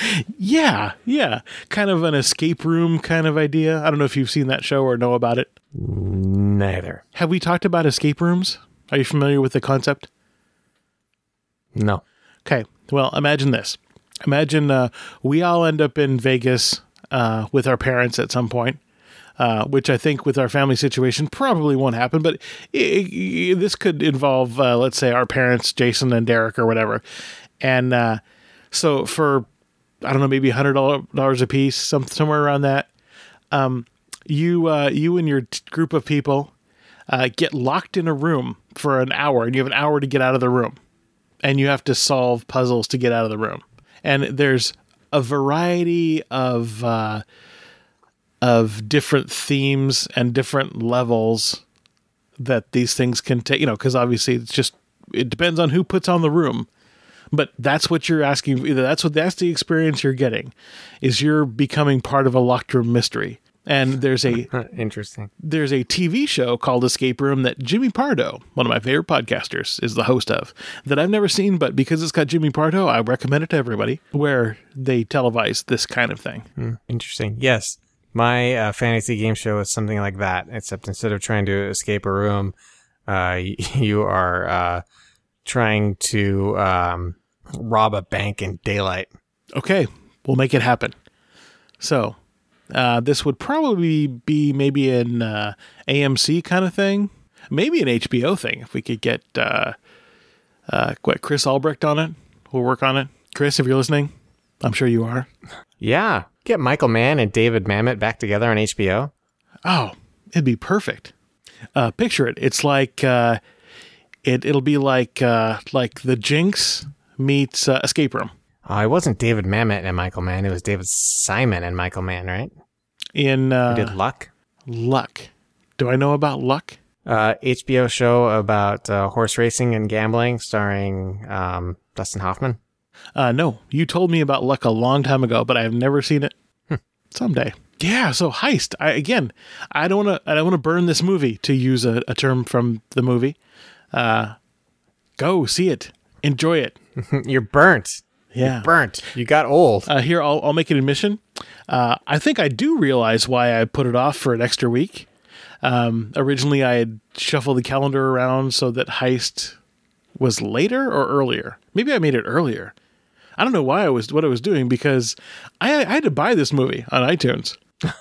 [SPEAKER 1] Yeah. Kind of an escape room kind of idea. I don't know if you've seen that show or know about it.
[SPEAKER 8] Neither.
[SPEAKER 1] Have we talked about escape rooms? Are you familiar with the concept?
[SPEAKER 8] No.
[SPEAKER 1] Okay. Well, imagine this. Imagine we all end up in Vegas with our parents at some point, which I think with our family situation probably won't happen. But this could involve, let's say, our parents, Jason and Derek or whatever. And so for, I don't know, maybe $100 a piece, somewhere around that, you and your group of people get locked in a room for an hour, and you have an hour to get out of the room. And you have to solve puzzles to get out of the room. And there's a variety of different themes and different levels that these things can take, because obviously it depends on who puts on the room. But that's what you're asking. That's the experience you're getting, is you're becoming part of a locked room mystery. And there's
[SPEAKER 8] interesting.
[SPEAKER 1] There's a TV show called Escape Room that Jimmy Pardo, one of my favorite podcasters, is the host of, that I've never seen, but because it's got Jimmy Pardo, I recommend it to everybody, where they televise this kind of thing.
[SPEAKER 8] Interesting. Yes. My fantasy game show is something like that, except instead of trying to escape a room, you are trying to rob a bank in daylight.
[SPEAKER 1] Okay, we'll make it happen. So, this would probably be maybe an AMC kind of thing, maybe an HBO thing. If we could get Chris Albrecht on it, we'll work on it. Chris, if you're listening, I'm sure you are.
[SPEAKER 8] Yeah, get Michael Mann and David Mamet back together on HBO.
[SPEAKER 1] Oh, it'd be perfect. Picture it. It's like it'll be like The Jinx meets Escape Room.
[SPEAKER 8] Oh, it wasn't David Mamet and Michael Mann. It was David Simon and Michael Mann, right?
[SPEAKER 1] Who
[SPEAKER 8] did Luck?
[SPEAKER 1] Luck. Do I know about Luck?
[SPEAKER 8] HBO show about horse racing and gambling starring Dustin Hoffman.
[SPEAKER 1] No, you told me about Luck a long time ago, but I've never seen it. Someday. Yeah, so Heist. I don't want to burn this movie, to use a term from the movie. Go see it. Enjoy it.
[SPEAKER 8] You're burnt.
[SPEAKER 1] Yeah.
[SPEAKER 8] You're burnt. You got old.
[SPEAKER 1] Here, I'll make an admission. I think I do realize why I put it off for an extra week. Originally, I had shuffled the calendar around so that Heist was later or earlier. Maybe I made it earlier. I don't know what I was doing, because I had to buy this movie on iTunes.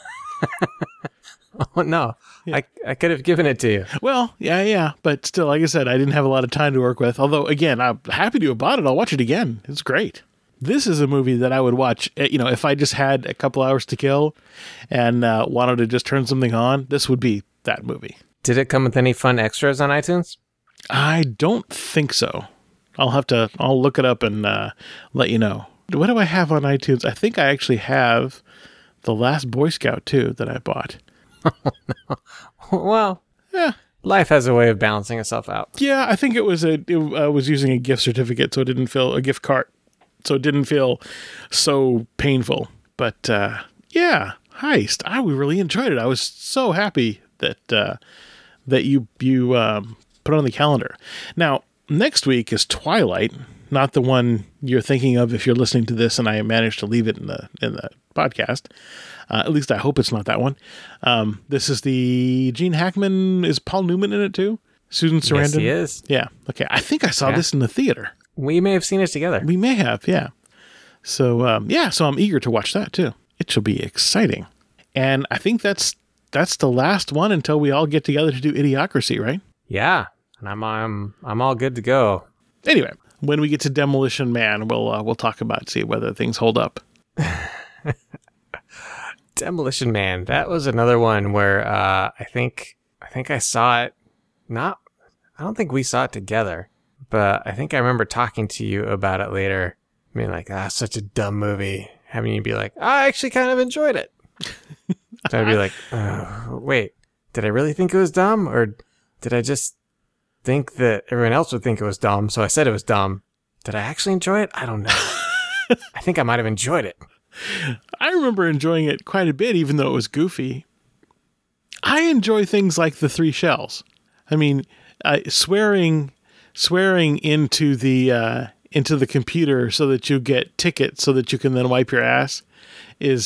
[SPEAKER 8] Oh, no. Yeah. I could have given it to you.
[SPEAKER 1] Well, yeah. But still, like I said, I didn't have a lot of time to work with. Although, again, I'm happy to have bought it. I'll watch it again. It's great. This is a movie that I would watch, if I just had a couple hours to kill and wanted to just turn something on, this would be that movie.
[SPEAKER 8] Did it come with any fun extras on iTunes?
[SPEAKER 1] I don't think so. I'll look it up and let you know. What do I have on iTunes? I think I actually have The Last Boy Scout, too, that I bought.
[SPEAKER 8] Oh, no. Well, yeah. Life has a way of balancing itself out.
[SPEAKER 1] Yeah, I think it was using a gift certificate, so it didn't feel a gift card, so it didn't feel so painful. But yeah, Heist. I really enjoyed it. I was so happy that you put it on the calendar. Now, next week is Twilight, not the one you're thinking of if you're listening to this and I managed to leave it in the podcast. At least I hope it's not that one. This is the Gene Hackman. Is Paul Newman in it too? Susan Sarandon?
[SPEAKER 8] Yes, he is.
[SPEAKER 1] Yeah. Okay. I think I saw this in the theater.
[SPEAKER 8] We may have seen it together.
[SPEAKER 1] We may have, yeah. So, so I'm eager to watch that too. It shall be exciting. And I think that's the last one until we all get together to do Idiocracy, right?
[SPEAKER 8] Yeah. And I'm all good to go.
[SPEAKER 1] Anyway, when we get to Demolition Man, we'll talk about, see whether things hold up.
[SPEAKER 8] Demolition Man. That was another one where I think I saw it. I don't think we saw it together, but I think I remember talking to you about it later. Being like, such a dumb movie. Having you be like, I actually kind of enjoyed it. So I'd be like, wait, did I really think it was dumb, or did I just think that everyone else would think it was dumb? So I said it was dumb. Did I actually enjoy it? I don't know. I think I might have enjoyed it.
[SPEAKER 1] I remember enjoying it quite a bit, even though it was goofy. I enjoy things like The Three Shells. I mean, swearing into the computer so that you get tickets so that you can then wipe your ass is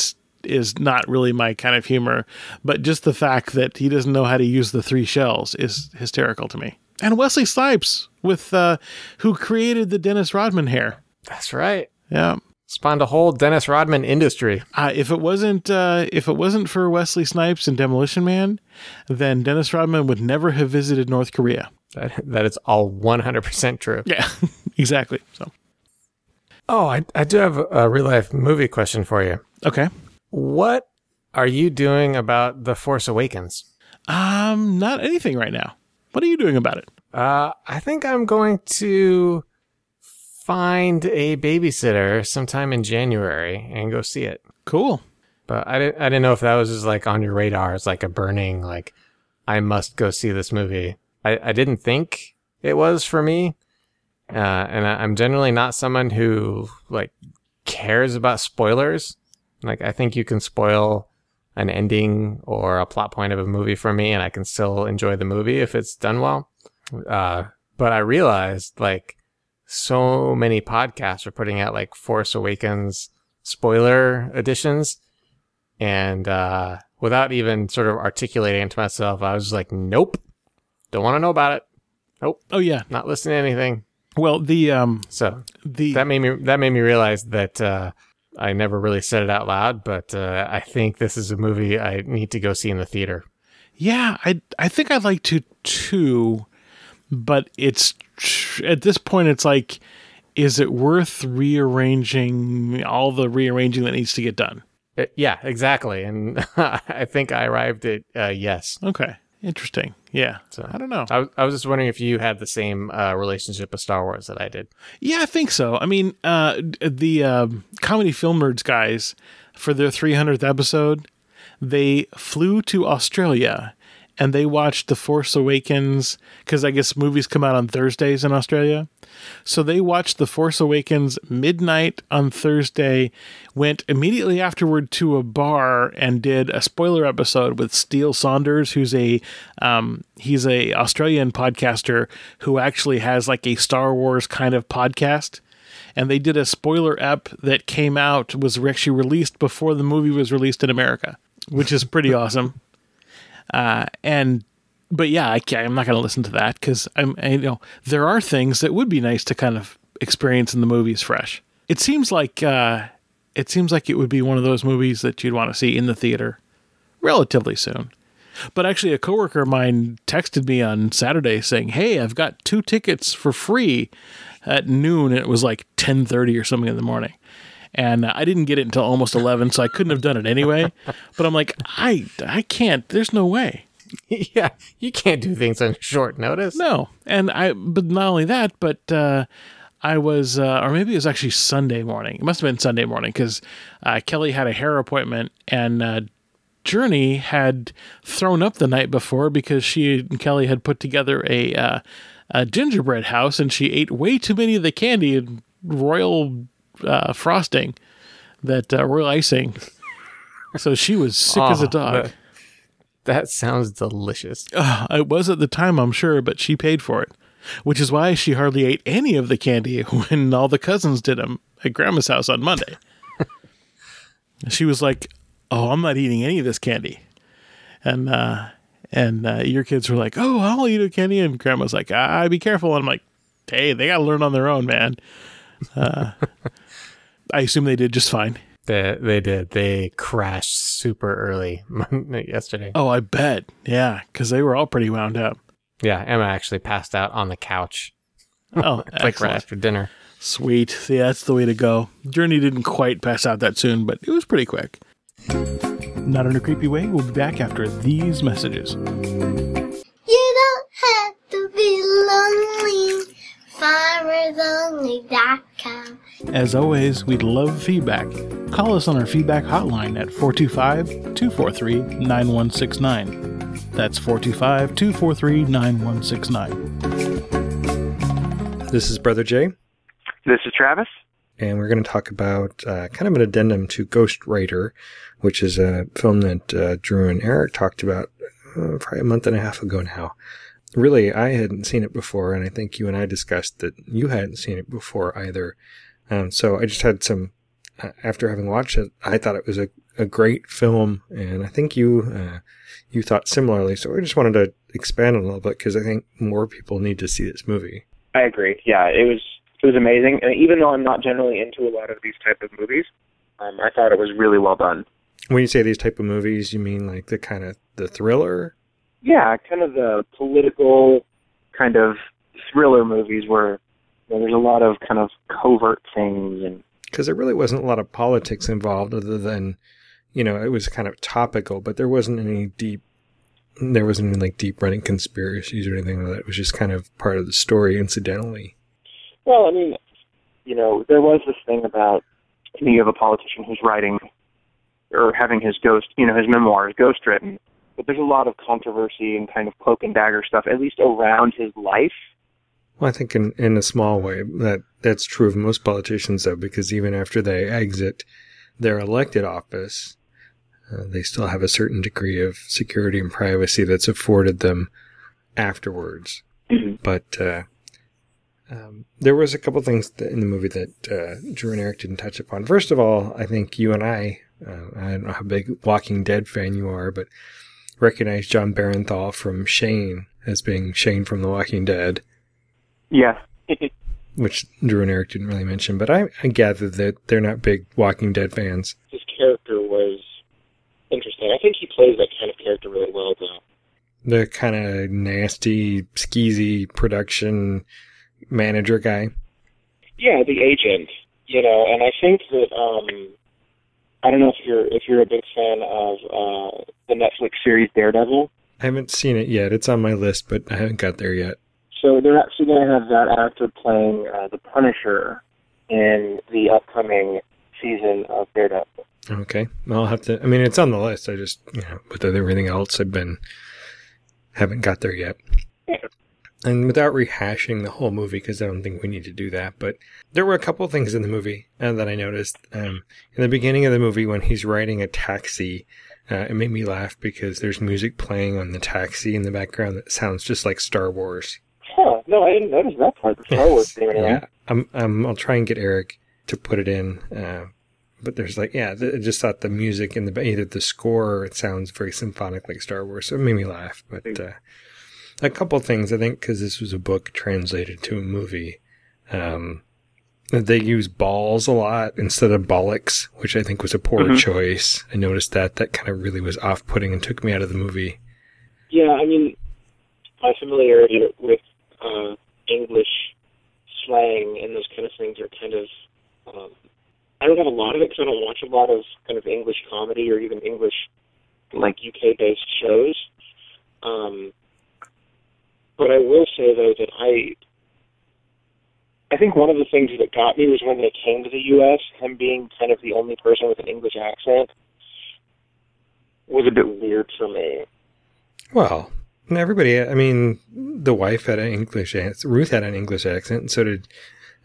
[SPEAKER 1] is not really my kind of humor, but just the fact that he doesn't know how to use the 3 shells is hysterical to me. And Wesley Snipes, with who created the Dennis Rodman hair.
[SPEAKER 8] That's right.
[SPEAKER 1] Yeah.
[SPEAKER 8] Spawned a whole Dennis Rodman industry.
[SPEAKER 1] If it wasn't for Wesley Snipes and Demolition Man, then Dennis Rodman would never have visited North Korea.
[SPEAKER 8] That is all 100% true.
[SPEAKER 1] Yeah, exactly. So.
[SPEAKER 8] Oh, I do have a real life movie question for you.
[SPEAKER 1] Okay.
[SPEAKER 8] What are you doing about The Force Awakens?
[SPEAKER 1] Not anything right now. What are you doing about it?
[SPEAKER 8] I think I'm going to find a babysitter sometime in January and go see it.
[SPEAKER 1] Cool.
[SPEAKER 8] But I didn't know if that was just like on your radar. It's like a burning, like, I must go see this movie. I didn't think it was for me. And I'm generally not someone who like cares about spoilers. Like, I think you can spoil an ending or a plot point of a movie for me and I can still enjoy the movie if it's done well. But I realized like so many podcasts are putting out like Force Awakens spoiler editions. And, without even sort of articulating it to myself, I was just like, nope, don't want to know about it. Nope.
[SPEAKER 1] Oh yeah.
[SPEAKER 8] Not listening to anything.
[SPEAKER 1] Well,
[SPEAKER 8] that made me realize that, I never really said it out loud, but, I think this is a movie I need to go see in the theater.
[SPEAKER 1] Yeah. I think I'd like to too, but it's at this point, it's like, is it worth rearranging all the rearranging that needs to get done?
[SPEAKER 8] Yeah, exactly. And I think I arrived at yes.
[SPEAKER 1] Okay. Interesting. Yeah. So I don't know.
[SPEAKER 8] I was just wondering if you had the same relationship with Star Wars that I did.
[SPEAKER 1] Yeah, I think so. I mean, the Comedy Film Nerds guys, for their 300th episode, they flew to Australia and they watched The Force Awakens, because I guess movies come out on Thursdays in Australia. So they watched The Force Awakens midnight on Thursday, went immediately afterward to a bar and did a spoiler episode with Steele Saunders, who's he's a Australian podcaster who actually has like a Star Wars kind of podcast. And they did a spoiler ep that came out, was actually released before the movie was released in America, which is pretty awesome. But yeah, I'm not going to listen to that because there are things that would be nice to kind of experience in the movies fresh. It seems like it would be one of those movies that you'd want to see in the theater relatively soon. But actually, a coworker of mine texted me on Saturday saying, "Hey, I've got 2 tickets for free at noon," and it was like 10:30 or something in the morning. And I didn't get it until almost 11, so I couldn't have done it anyway. But I'm like, I can't. There's no way.
[SPEAKER 8] Yeah, you can't do things on short notice.
[SPEAKER 1] No. But not only that, but I was, or maybe it was actually Sunday morning. It must have been Sunday morning because Kelly had a hair appointment and Journey had thrown up the night before because she and Kelly had put together a gingerbread house and she ate way too many of the candy and royal frosting, that royal icing. So she was sick as a dog.
[SPEAKER 8] That sounds delicious.
[SPEAKER 1] It was at the time, I'm sure, but she paid for it, which is why she hardly ate any of the candy when all the cousins did them at Grandma's house on Monday. She was like, "Oh, I'm not eating any of this candy," and your kids were like, "Oh, I'll eat a candy," and Grandma's like, "Be careful." And I'm like, "Hey, they got to learn on their own, man." I assume they did just fine.
[SPEAKER 8] They did. They crashed super early yesterday.
[SPEAKER 1] Oh, I bet. Yeah, because they were all pretty wound up.
[SPEAKER 8] Yeah, Emma actually passed out on the couch.
[SPEAKER 1] Oh,
[SPEAKER 8] like right after dinner.
[SPEAKER 1] Sweet. Yeah, that's the way to go. Journey didn't quite pass out that soon, but it was pretty quick. Not in a creepy way. We'll be back after these messages.
[SPEAKER 13] You don't have to be lonely. FarmersOnly.com.
[SPEAKER 1] As always, we'd love feedback. Call us on our feedback hotline at 425-243-9169. That's 425-243-9169.
[SPEAKER 14] This is Brother Jay.
[SPEAKER 15] This is Travis.
[SPEAKER 14] And we're going to talk about kind of an addendum to Ghost Rider, which is a film that Drew and Eric talked about probably a month and a half ago now. Really, I hadn't seen it before, and I think you and I discussed that you hadn't seen it before either. So I just had some, after having watched it, I thought it was a a great film, and I think you thought similarly. So I just wanted to expand a little bit because I think more people need to see this movie.
[SPEAKER 15] I agree. Yeah, it was amazing, and even though I'm not generally into a lot of these type of movies, I thought it was really well done.
[SPEAKER 14] When you say these type of movies, you mean like the thriller?
[SPEAKER 15] Yeah, kind of the political kind of thriller movies where there's a lot of kind of covert things. And
[SPEAKER 14] because there really wasn't a lot of politics involved other than, it was kind of topical, but there wasn't any deep running conspiracies or anything like that. It was just kind of part of the story incidentally.
[SPEAKER 15] Well, I mean, there was this thing about, you have a politician who's writing or having his memoirs ghost written, but there's a lot of controversy and kind of cloak and dagger stuff, at least around his life.
[SPEAKER 14] Well, I think in a small way that's true of most politicians, though, because even after they exit their elected office, they still have a certain degree of security and privacy that's afforded them afterwards. Mm-hmm. But there was a couple things in the movie that Drew and Eric didn't touch upon. First of all, I think you and I don't know how big Walking Dead fan you are, but recognize John Barenthal from Shane as being Shane from The Walking Dead.
[SPEAKER 15] Yeah.
[SPEAKER 14] Which Drew and Eric didn't really mention, but I gather that they're not big Walking Dead fans.
[SPEAKER 15] His character was interesting. I think he plays that kind of character really well, though.
[SPEAKER 14] The kind of nasty, skeezy production manager guy.
[SPEAKER 15] Yeah, the agent. And I think that I don't know if you're a big fan of the Netflix series Daredevil.
[SPEAKER 14] I haven't seen it yet. It's on my list, but I haven't got there yet.
[SPEAKER 15] So they're actually going to have that actor playing the Punisher in the upcoming season of Daredevil.
[SPEAKER 14] Okay. I'll have to, it's on the list. I just, with everything else, haven't got there yet.
[SPEAKER 15] Yeah.
[SPEAKER 14] And without rehashing the whole movie, because I don't think we need to do that, but there were a couple of things in the movie that I noticed. In the beginning of the movie, when he's riding a taxi, it made me laugh because there's music playing on the taxi in the background that sounds just like Star Wars.
[SPEAKER 15] Huh, no, I didn't notice that part, the Star Wars theme.
[SPEAKER 14] Yeah, I'll try and get Eric to put it in. But there's I just thought the music in either the score or it sounds very symphonic like Star Wars, so it made me laugh. But a couple things, I think, because this was a book translated to a movie. They use balls a lot instead of bollocks, which I think was a poor choice. I noticed that kind of really was off-putting and took me out of the movie.
[SPEAKER 15] Yeah, my familiarity with English slang and those kind of things are kind of... I don't have a lot of it because I don't watch a lot of kind of English comedy or even English, UK-based shows. But I will say, though, that I think one of the things that got me was when they came to the U.S., him being kind of the only person with an English accent was a bit weird for me.
[SPEAKER 14] Well, everybody, the wife had an English accent. Ruth had an English accent, and so did,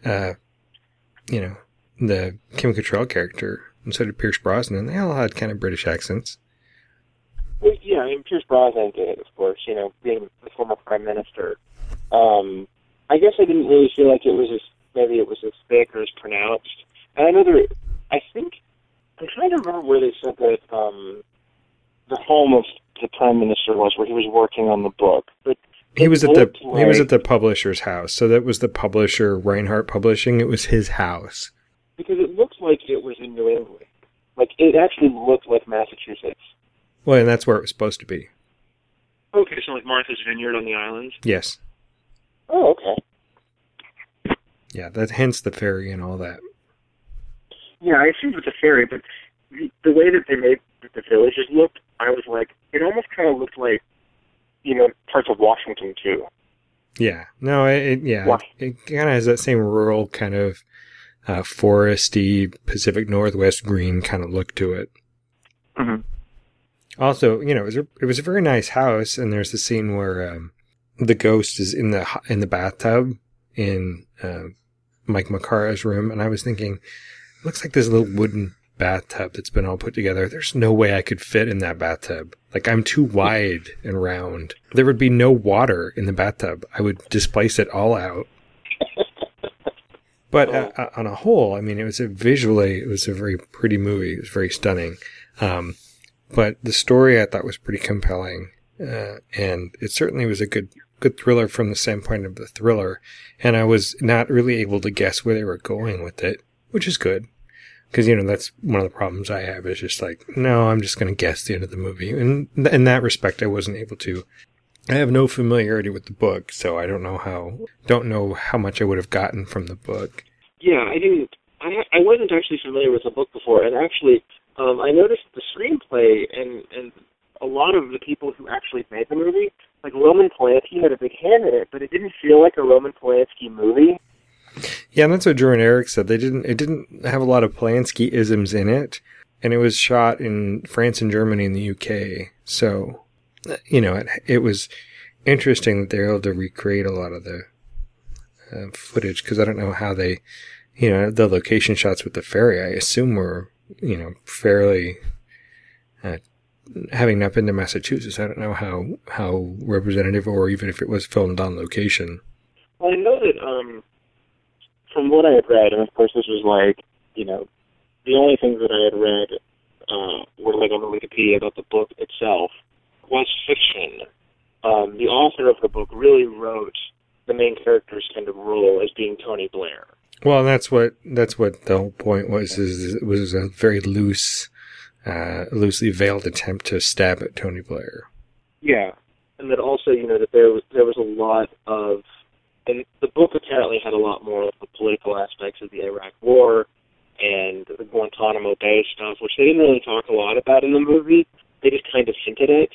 [SPEAKER 14] the Kim Cattrall character, and so did Pierce Brosnan. They all had kind of British accents.
[SPEAKER 15] Well, yeah, Pierce Brosnan did, of course, being the former Prime Minister. I guess I didn't really feel like it was as thick or as pronounced. And I know I'm trying to remember where they said that the home of the Prime Minister was, where he was working on the book. But he was at
[SPEAKER 14] the publisher's house. So that was the publisher, Reinhardt Publishing. It was his house.
[SPEAKER 15] Because it looked like it was in New England. It actually looked like Massachusetts.
[SPEAKER 14] Well, and that's where it was supposed to be.
[SPEAKER 15] Okay, so Martha's Vineyard on the islands?
[SPEAKER 14] Yes.
[SPEAKER 15] Oh, okay.
[SPEAKER 14] Yeah, hence the ferry and all that.
[SPEAKER 15] Yeah, I assumed with the ferry, but the way that they made the villages look, I was like, it almost kind of looked like, parts of Washington, too.
[SPEAKER 14] Yeah. No, it kind of has that same rural kind of foresty, Pacific Northwest green kind of look to it.
[SPEAKER 15] Mm-hmm.
[SPEAKER 14] Also, it was a very nice house, and there's the scene where the ghost is in the bathtub in Mike Makara's room, and I was thinking, it looks like this little wooden bathtub that's been all put together. There's no way I could fit in that bathtub. I'm too wide and round. There would be no water in the bathtub. I would displace it all out. But on a whole, it was a very pretty movie. It was very stunning. But the story I thought was pretty compelling, and it certainly was a good thriller from the standpoint of the thriller. And I was not really able to guess where they were going with it, which is good. Because, that's one of the problems I have is just like, no, I'm just going to guess the end of the movie. And in that respect, I wasn't able to. I have no familiarity with the book, so I don't know how much I would have gotten from the book.
[SPEAKER 15] Yeah, I didn't. I wasn't actually familiar with the book before, and actually, I noticed the screenplay and a lot of the people who actually made the movie, like Roman Polanski had a big hand in it, but it didn't feel like a Roman Polanski movie.
[SPEAKER 14] Yeah, and that's what Drew and Eric said. It didn't have a lot of Polanski-isms in it, and it was shot in France and Germany and the UK. So, it was interesting that they were able to recreate a lot of the footage, because I don't know how they, the location shots with the ferry, I assume were, fairly, having not been to Massachusetts, I don't know how representative, or even if it was filmed on location.
[SPEAKER 15] Well, I know that, from what I had read, and of course this was like, the only things that I had read were like on the Wikipedia about the book itself, was fiction. The author of the book really wrote the main character's kind of role as being Tony Blair.
[SPEAKER 14] Well, that's what the whole point was. Is it was a very loosely veiled attempt to stab at Tony Blair.
[SPEAKER 15] Yeah, and that also, that there was a lot of. And the book apparently had a lot more of the political aspects of the Iraq War and the Guantanamo Bay stuff, which they didn't really talk a lot about in the movie. They just kind of hinted at.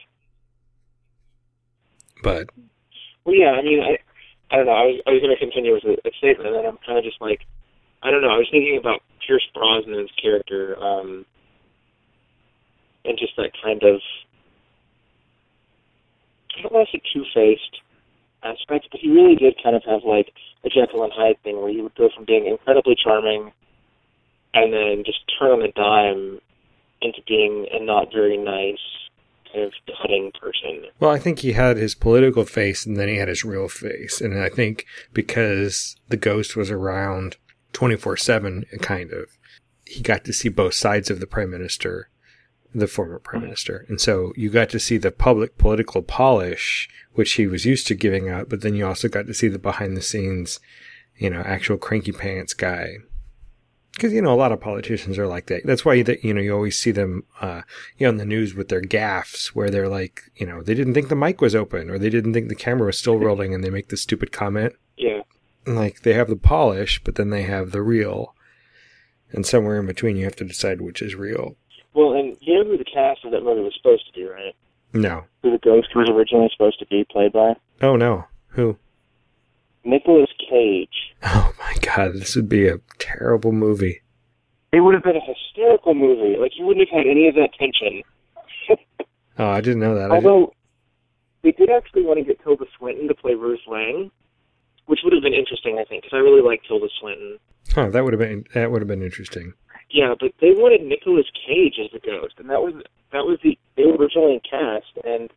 [SPEAKER 14] But.
[SPEAKER 15] Well, yeah, I mean, I don't know. I was going to continue with a statement, and then I'm kind of just like, I don't know. I was thinking about Pierce Brosnan's character, and just that kind of, I don't want to say two-faced aspect, but he really did kind of have like a Jekyll and Hyde thing where he would go from being incredibly charming and then just turn on a dime into being a not very nice kind of cutting person.
[SPEAKER 14] Well, I think he had his political face and then he had his real face. And I think because the ghost was around 24/7, kind of, he got to see both sides of the prime minister, the former prime minister. And so you got to see the public political polish, which he was used to giving out, but then you also got to see the behind the scenes, actual cranky pants guy. Because, a lot of politicians are like that. That's why, you always see them, in the news with their gaffes where they're like, they didn't think the mic was open or they didn't think the camera was still rolling and they make the stupid comment.
[SPEAKER 15] Yeah.
[SPEAKER 14] Like, they have the polish, but then they have the real. And somewhere in between, you have to decide which is real.
[SPEAKER 15] Well, and you know who the cast of that movie was supposed to be, right?
[SPEAKER 14] No.
[SPEAKER 15] Who the ghost was originally supposed to be played by?
[SPEAKER 14] Oh, no. Who?
[SPEAKER 15] Nicolas Cage.
[SPEAKER 14] Oh, my God. This would be a terrible movie.
[SPEAKER 15] It would have been a hysterical movie. Like, you wouldn't have had any of that tension.
[SPEAKER 14] Oh, I didn't know that.
[SPEAKER 15] Although, they did actually want to get Tilda Swinton to play Bruce Wayne, which would have been interesting, I think, because I really like Tilda Swinton.
[SPEAKER 14] Huh, that would have been interesting.
[SPEAKER 15] Yeah, but they wanted Nicolas Cage as the ghost, and that was they were originally cast, and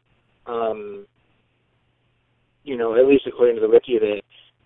[SPEAKER 15] at least according to the wiki, that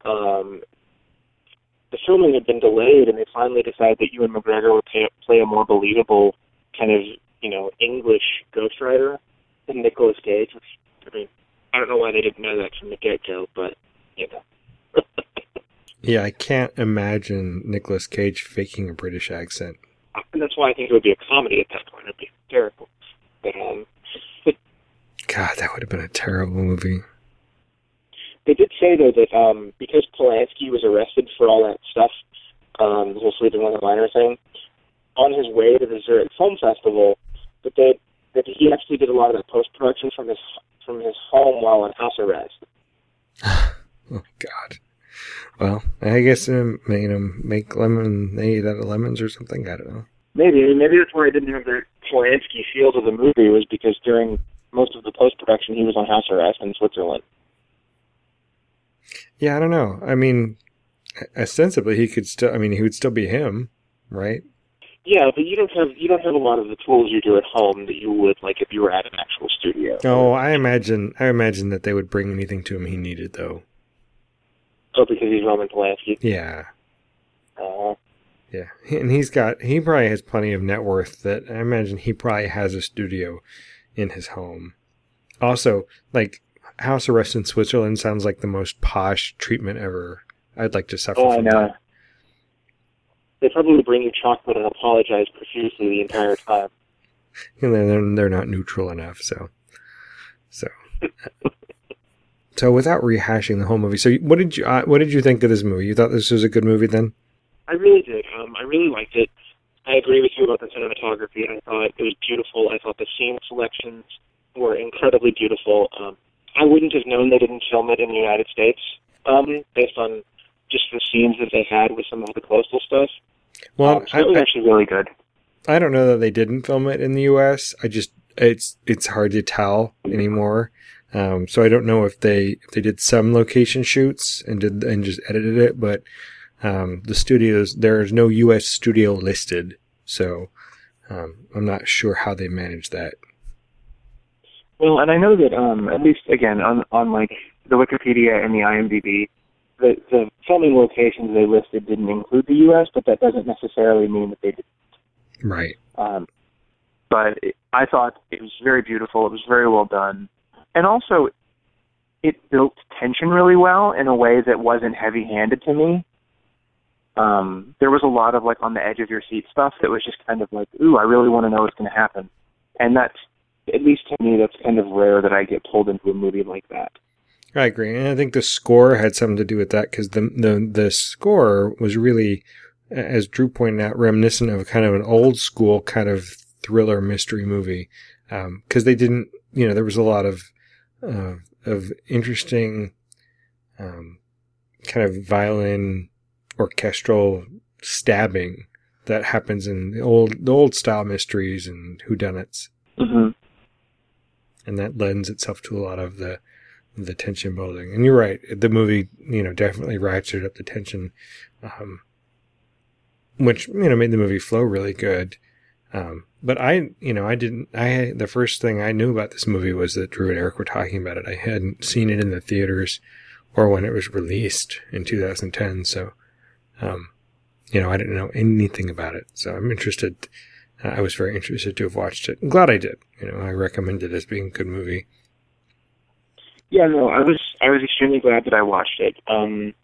[SPEAKER 15] the filming had been delayed, and they finally decided that Ewan McGregor would play a more believable kind of English Ghost Rider than Nicolas Cage. Which, I mean, I don't know why they didn't know that from the get-go, but
[SPEAKER 14] Yeah, I can't imagine Nicolas Cage faking a British accent.
[SPEAKER 15] And that's why I think it would be a comedy at that point. It'd be terrible. But,
[SPEAKER 14] God, that would have been a terrible movie.
[SPEAKER 15] They did say, though, that because Polanski was arrested for all that stuff, the whole Sleeping with a Minor thing, on his way to the Zurich Film Festival, that he actually did a lot of that post-production from his home while on house arrest.
[SPEAKER 14] Oh, God. Well, I guess, make lemonade out of lemons or something. I don't know.
[SPEAKER 15] Maybe that's why I didn't have the Polanski feel to the movie, was because during most of the post-production, he was on house arrest in Switzerland.
[SPEAKER 14] Yeah, I don't know. I mean, ostensibly, he would still be him, right?
[SPEAKER 15] Yeah, but you don't have a lot of the tools you do at home that you would, like, if you were at an actual studio.
[SPEAKER 14] Oh, I imagine that they would bring anything to him he needed, though.
[SPEAKER 15] Oh, because he's Roman Polanski?
[SPEAKER 14] Yeah. Yeah, and he probably has plenty of net worth that I imagine he probably has a studio in his home. Also, like, house arrest in Switzerland sounds like the most posh treatment ever. I'd like to suffer from
[SPEAKER 15] I know.
[SPEAKER 14] that.
[SPEAKER 15] They probably bring you chocolate and apologize profusely the entire time.
[SPEAKER 14] And then they're not neutral enough, so. So without rehashing the whole movie, so what did you think of this movie? You thought this was a good movie then?
[SPEAKER 15] I really did. I really liked it. I agree with you about the cinematography. I thought it was beautiful. I thought the scene selections were incredibly beautiful. I wouldn't have known they didn't film it in the United States, based on just the scenes that they had with some of the coastal stuff.
[SPEAKER 14] Well,
[SPEAKER 15] so it was actually really good.
[SPEAKER 14] I don't know that they didn't film it in the U.S. It's hard to tell anymore. So I don't know if they did some location shoots and just edited it, but the studios, there's no U.S. studio listed, so I'm not sure how they managed that.
[SPEAKER 15] Well, and I know that at least again on like the Wikipedia and the IMDb, the filming locations they listed didn't include the U.S., but that doesn't necessarily mean that they didn't.
[SPEAKER 14] Right.
[SPEAKER 15] But I thought it was very beautiful. It was very well done. And also, it built tension really well in a way that wasn't heavy-handed to me. There was a lot of, like, on the edge of your seat stuff that was just kind of like, ooh, I really want to know what's going to happen. And that's, at least to me, that's kind of rare that I get pulled into a movie like that.
[SPEAKER 14] I agree. And I think the score had something to do with that, because the score was really, as Drew pointed out, reminiscent of kind of an old school kind of thriller mystery movie. Because they didn't, there was a lot of interesting kind of violin orchestral stabbing that happens in the old style mysteries and whodunits.
[SPEAKER 15] Mm-hmm.
[SPEAKER 14] And that lends itself to a lot of the tension building. And you're right, the movie, definitely ratcheted up the tension, which, made the movie flow really good. But the first thing I knew about this movie was that Drew and Eric were talking about it. I hadn't seen it in the theaters or when it was released in 2010. So, I didn't know anything about it. So I'm interested. I was very interested to have watched it. I'm glad I did. I recommend it as being a good movie.
[SPEAKER 15] Yeah, no, I was extremely glad that I watched it. And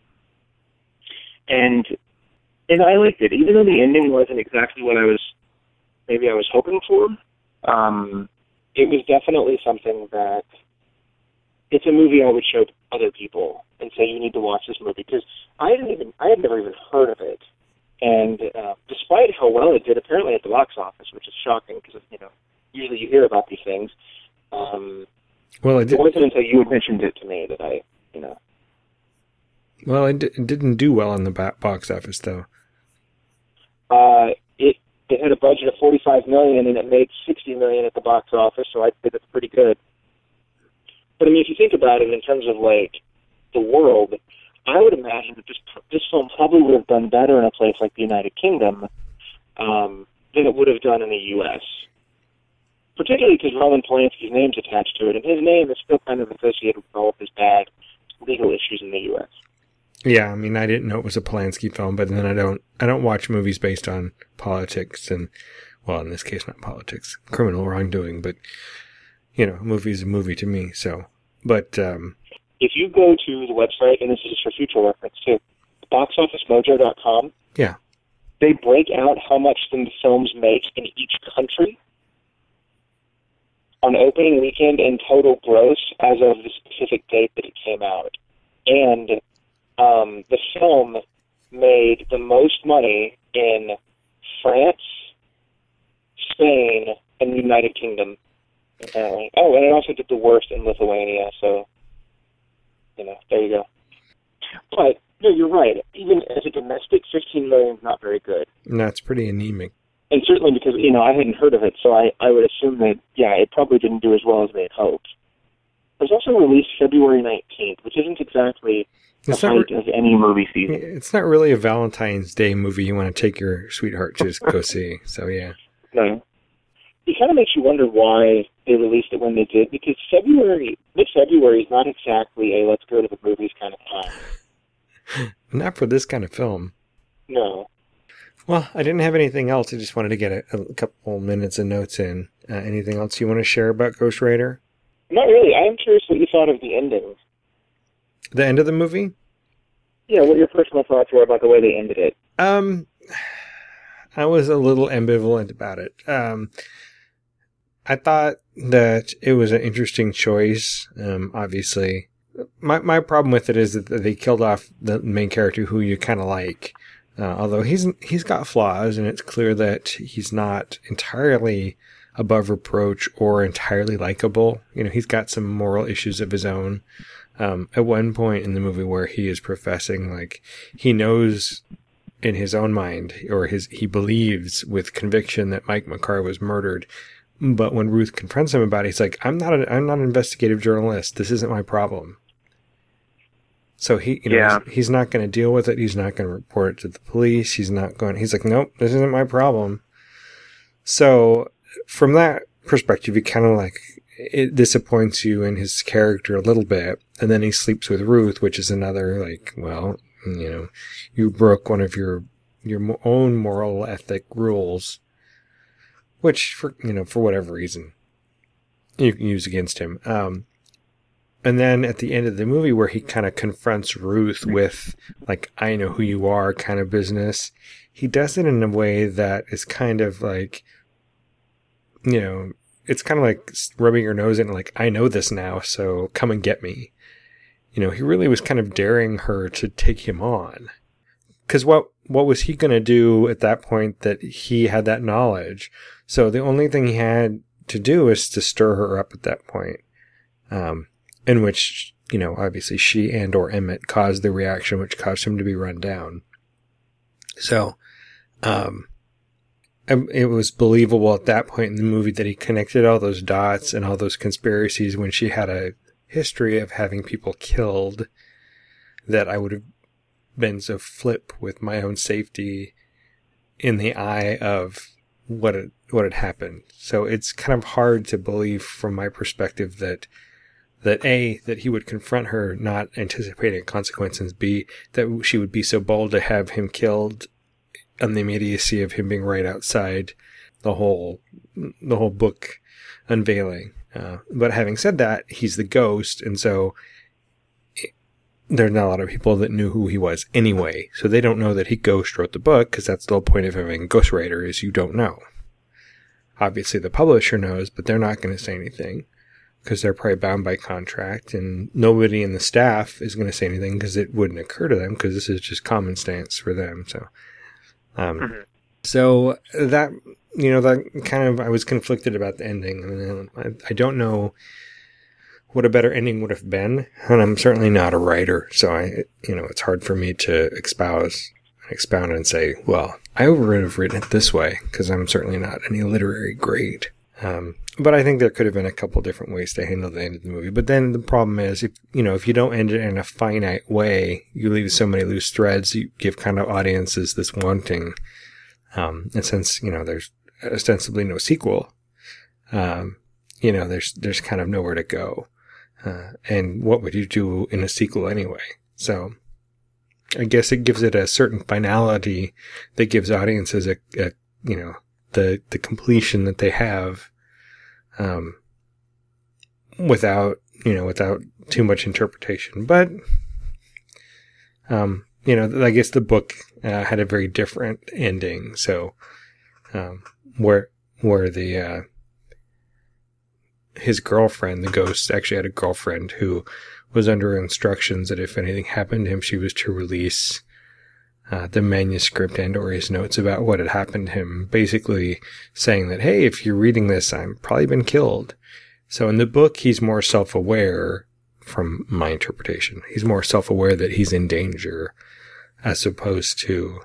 [SPEAKER 15] I liked it, even though the ending wasn't exactly what I was hoping for. It was definitely something that it's a movie I would show other people and say, you need to watch this movie, because I had never even heard of it. And despite how well it did, apparently at the box office, which is shocking because usually you hear about these things.
[SPEAKER 14] Well, it
[SPEAKER 15] wasn't until you had mentioned it to me that I.
[SPEAKER 14] Well, it didn't do well on the box office, though.
[SPEAKER 15] It had a budget of $45 million and it made $60 million at the box office, so I'd say that's pretty good. But I mean, if you think about it in terms of like the world, I would imagine that this film probably would have done better in a place like the United Kingdom than it would have done in the U.S. Particularly because Roman Polanski's name's attached to it, and his name is still kind of associated with all of his bad legal issues in the U.S.
[SPEAKER 14] Yeah, I mean, I didn't know it was a Polanski film, but then I don't watch movies based on politics and, well, in this case, not politics, criminal wrongdoing, but, a movie is a movie to me, so, but,
[SPEAKER 15] if you go to the website, and this is just for future reference too, boxofficemojo.com,
[SPEAKER 14] yeah,
[SPEAKER 15] they break out how much the films make in each country on opening weekend and total gross as of the specific date that it came out. And the film made the most money in France, Spain, and the United Kingdom, apparently. Oh, and it also did the worst in Lithuania, so, there you go. But, no, you're right. Even as a domestic, $15 million is not very good.
[SPEAKER 14] And that's pretty anemic.
[SPEAKER 15] And certainly because, I hadn't heard of it, so I would assume that, it probably didn't do as well as they had hoped. It was also released February 19th, which isn't exactly the height of any movie season.
[SPEAKER 14] It's not really a Valentine's Day movie you want to take your sweetheart to go see, so yeah.
[SPEAKER 15] No. It kind of makes you wonder why they released it when they did, because mid-February is not exactly a let's go to the movies kind of time.
[SPEAKER 14] Not for this kind of film.
[SPEAKER 15] No.
[SPEAKER 14] Well, I didn't have anything else. I just wanted to get a couple minutes of notes in. Anything else you want to share about Ghost Rider?
[SPEAKER 15] Not really. I'm curious what you thought of the ending.
[SPEAKER 14] The end of the movie?
[SPEAKER 15] Yeah, what your personal thoughts were about the way they ended it.
[SPEAKER 14] I was a little ambivalent about it. I thought that it was an interesting choice. Obviously, my problem with it is that they killed off the main character who you kind of like. Although he's got flaws, and it's clear that he's not entirely above reproach or entirely likable. You know, he's got some moral issues of his own. At one point in the movie where he is professing, like, he knows in his own mind, or he believes with conviction that Mike McCarr was murdered. But when Ruth confronts him about it, he's like, I'm not an investigative journalist. This isn't my problem. So he's not going to deal with it. He's not going to report it to the police. He's like, nope, this isn't my problem. So from that perspective, you kind of like, it disappoints you in his character a little bit. And then he sleeps with Ruth, which is another, like, well, you know, you broke one of your own moral ethic rules, which for whatever reason you can use against him. And then at the end of the movie where he kind of confronts Ruth with, like, I know who you are kind of business, he does it in a way that is kind of like, you know, it's kind of like rubbing your nose in, like, I know this now, so come and get me. You know, he really was kind of daring her to take him on. Because what was he going to do at that point that he had that knowledge? So the only thing he had to do is to stir her up at that point. In which, you know, obviously she and or Emmett caused the reaction, which caused him to be run down. So, it was believable at that point in the movie that he connected all those dots and all those conspiracies when she had a history of having people killed, that I would have been so flip with my own safety in the eye of what had happened. So it's kind of hard to believe from my perspective that he would confront her not anticipating consequences, B, that she would be so bold to have him killed on the immediacy of him being right outside the whole book unveiling. But having said that, he's the ghost, and so there's not a lot of people that knew who he was anyway, so they don't know that he ghost wrote the book, because that's the whole point of having a ghostwriter, is you don't know. Obviously the publisher knows, but they're not going to say anything, because they're probably bound by contract, and nobody in the staff is going to say anything because it wouldn't occur to them, because this is just common sense for them. So that, you know, that kind of, I was conflicted about the ending, and I don't know what a better ending would have been, and I'm certainly not a writer, so it's hard for me to expound and say, well, I would have written it this way, because I'm certainly not any literary great. But I think there could have been a couple different ways to handle the end of the movie. But then the problem is, if you don't end it in a finite way, you leave so many loose threads, you give kind of audiences this wanting. And since, there's ostensibly no sequel, there's kind of nowhere to go. And what would you do in a sequel anyway? So I guess it gives it a certain finality that gives audiences the completion that they have, without too much interpretation. But, I guess the book, had a very different ending. So, where his girlfriend, the ghost, actually had a girlfriend who was under instructions that if anything happened to him, she was to release the manuscript and or his notes about what had happened to him, basically saying that, hey, if you're reading this, I've probably been killed. So in the book, he's more self-aware, from my interpretation. He's more self-aware that he's in danger, as opposed to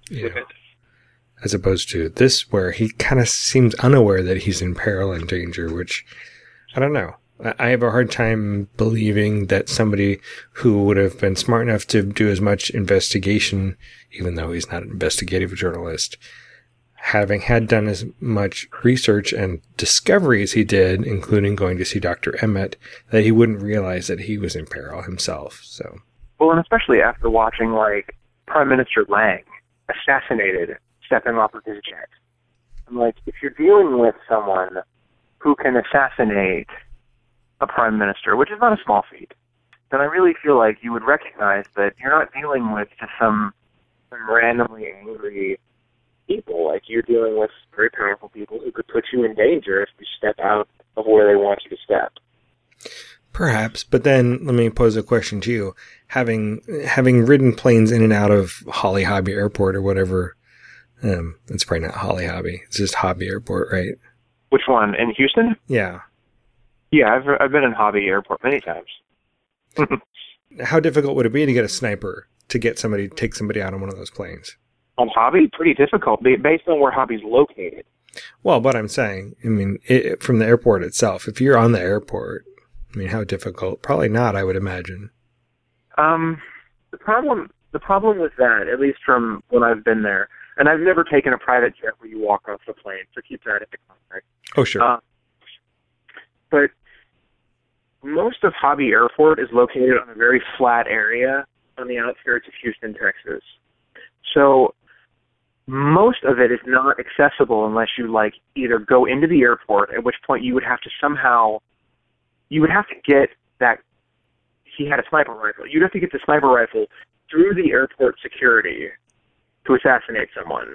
[SPEAKER 14] this, where he kind of seems unaware that he's in peril and danger, which, I don't know. I have a hard time believing that somebody who would have been smart enough to do as much investigation, even though he's not an investigative journalist, having had done as much research and discovery as he did, including going to see Dr. Emmett, that he wouldn't realize that he was in peril himself. So,
[SPEAKER 15] well, and especially after watching, Prime Minister Lang assassinated stepping off of his jet. I'm like, if you're dealing with someone who can assassinate a prime minister, which is not a small feat, then I really feel like you would recognize that you're not dealing with just some randomly angry people. Like, you're dealing with very powerful people who could put you in danger if you step out of where they want you to step.
[SPEAKER 14] Perhaps, but then let me pose a question to you. Having ridden planes in and out of Holly Hobby Airport or whatever, it's probably not Holly Hobby. It's just Hobby Airport, right?
[SPEAKER 15] Which one? In Houston?
[SPEAKER 14] Yeah.
[SPEAKER 15] Yeah, I've been in Hobby Airport many times.
[SPEAKER 14] How difficult would it be to get a sniper to take somebody out on one of those planes?
[SPEAKER 15] On Hobby, pretty difficult, based on where Hobby's located.
[SPEAKER 14] Well, but I'm saying, I mean, from the airport itself, if you're on the airport, I mean, how difficult? Probably not, I would imagine.
[SPEAKER 15] The problem with that, at least from when I've been there, and I've never taken a private jet where you walk off the plane, so keep that in context.
[SPEAKER 14] Oh, sure.
[SPEAKER 15] But most of Hobby Airport is located on a very flat area on the outskirts of Houston, Texas. So most of it is not accessible unless you either go into the airport, at which point you would have to get that. He had a sniper rifle. You'd have to get the sniper rifle through the airport security to assassinate someone.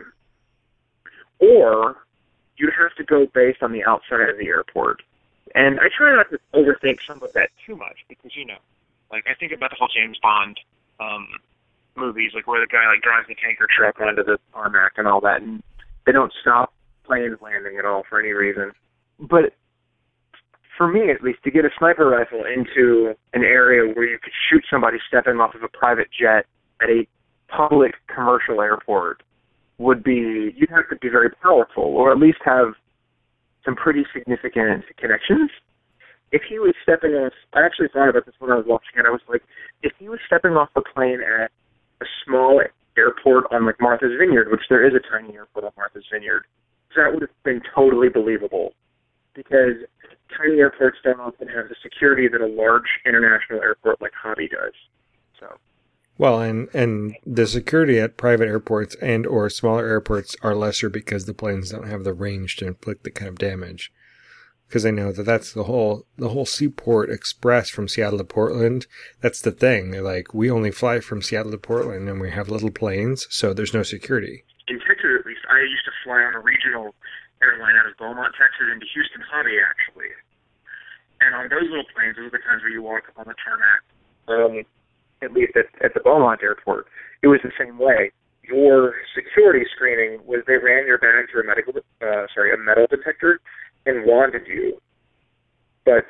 [SPEAKER 15] Or you'd have to go based on the outside of the airport. And I try not to overthink some of that too much because, I think about the whole James Bond movies, where the guy drives the tanker truck onto the tarmac and all that, and they don't stop planes landing at all for any reason. But for me, at least, to get a sniper rifle into an area where you could shoot somebody stepping off of a private jet at a public commercial airport you'd have to be very powerful, or at least have some pretty significant connections. If he was stepping off, I actually thought about this when I was watching it, I was like, if he was stepping off the plane at a small airport on Martha's Vineyard, which there is a tiny airport on Martha's Vineyard, that would have been totally believable. Because tiny airports don't often have the security that a large international airport like Hobby does. So,
[SPEAKER 14] well, and the security at private airports and or smaller airports are lesser because the planes don't have the range to inflict the kind of damage. Because I know that's the whole Seaport Express from Seattle to Portland. That's the thing. They're like, we only fly from Seattle to Portland, and we have little planes, so there's no security.
[SPEAKER 15] In Texas, at least, I used to fly on a regional airline out of Beaumont, Texas, into Houston Hobby, actually. And on those little planes, those are the times where you walk up on the tarmac, at least at the Beaumont airport. It was the same way. Your security screening was they ran your bag through a metal detector and wanded you. But,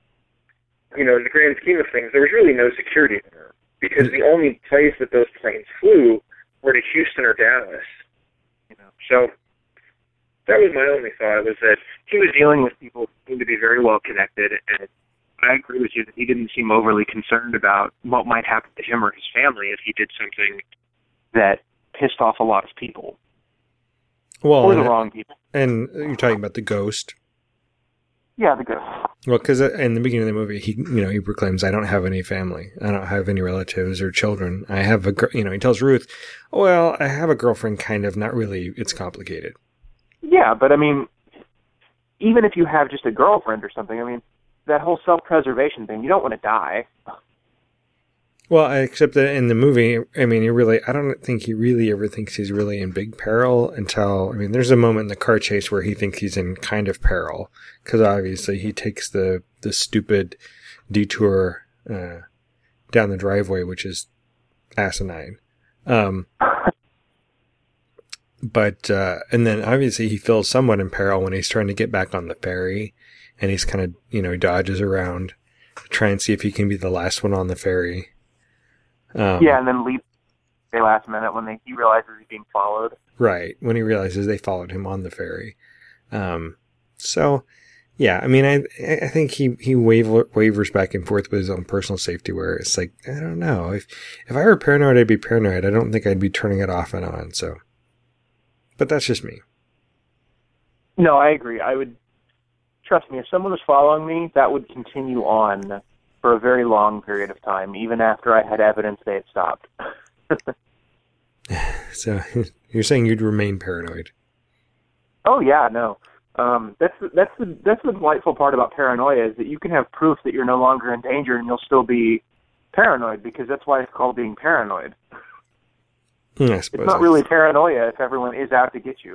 [SPEAKER 15] in the grand scheme of things, there was really no security there. Because the only place that those planes flew were to Houston or Dallas. So that was my only thought, was that he was dealing with people who seemed to be very well connected, and I agree with you that he didn't seem overly concerned about what might happen to him or his family if he did something that pissed off a lot of people.
[SPEAKER 14] Well,
[SPEAKER 15] or the wrong people.
[SPEAKER 14] And you're talking about the ghost.
[SPEAKER 15] Yeah, the ghost.
[SPEAKER 14] Well, because in the beginning of the movie, he proclaims, "I don't have any family. I don't have any relatives or children. I have he tells Ruth, well, I have a girlfriend, kind of, not really. It's complicated."
[SPEAKER 15] Yeah, but even if you have just a girlfriend or something, that whole self-preservation thing, you don't want to die.
[SPEAKER 14] Well, except that in the movie, I don't think he really ever thinks he's really in big peril until, there's a moment in the car chase where he thinks he's in kind of peril, because obviously he takes the stupid detour down the driveway, which is asinine. But and then obviously he feels somewhat in peril when he's trying to get back on the ferry, and he's kind of, he dodges around to try and see if he can be the last one on the ferry.
[SPEAKER 15] And then leave the last minute when he realizes he's being followed.
[SPEAKER 14] Right, when he realizes they followed him on the ferry. So, yeah, I think he wavers back and forth with his own personal safety, where it's like, I don't know. If I were paranoid, I'd be paranoid. I don't think I'd be turning it off and on, so. But that's just me.
[SPEAKER 15] No, I agree. I would, trust me, if someone was following me, that would continue on for a very long period of time, even after I had evidence they had stopped.
[SPEAKER 14] So you're saying you'd remain paranoid?
[SPEAKER 15] Oh yeah, no. That's the delightful part about paranoia is that you can have proof that you're no longer in danger and you'll still be paranoid because that's why it's called being paranoid.
[SPEAKER 14] I suppose
[SPEAKER 15] it's not really paranoia if everyone is out to get you.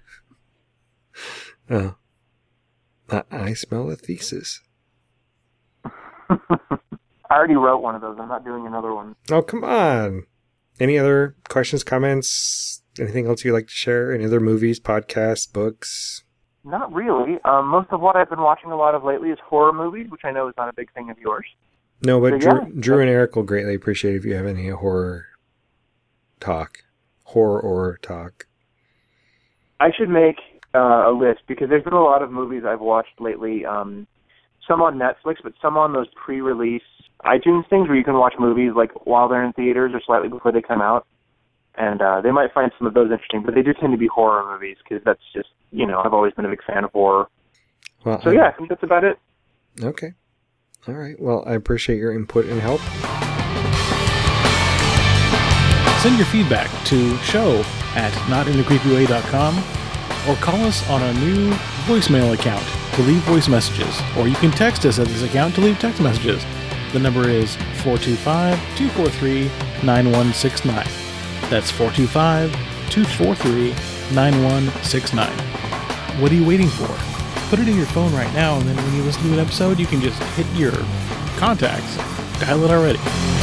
[SPEAKER 14] Oh, I smell a thesis.
[SPEAKER 15] I already wrote one of those. I'm not doing another one.
[SPEAKER 14] Oh, come on. Any other questions, comments, anything else you'd like to share? Any other movies, podcasts, books?
[SPEAKER 15] Not really. Most of what I've been watching a lot of lately is horror movies, which I know is not a big thing of yours.
[SPEAKER 14] No, but
[SPEAKER 15] So,
[SPEAKER 14] Drew and Eric will greatly appreciate if you have any horror talk. Horror talk.
[SPEAKER 15] I should make a list because there's been a lot of movies I've watched lately. Some on Netflix, but some on those pre-release iTunes things where you can watch movies like while they're in theaters or slightly before they come out. And they might find some of those interesting, but they do tend to be horror movies because that's just, I've always been a big fan of horror.
[SPEAKER 14] Well,
[SPEAKER 15] so yeah, I think that's about it.
[SPEAKER 14] Okay. All right. Well, I appreciate your input and help.
[SPEAKER 1] Send your feedback to show@notinthecreepyway.com or call us on our new voicemail account to leave voice messages, or you can text us at this account to leave text messages. The number is 425-243-9169. That's 425-243-9169. What are you waiting for? Put it in your phone right now, and then when you listen to an episode, you can just hit your contacts. Dial it already.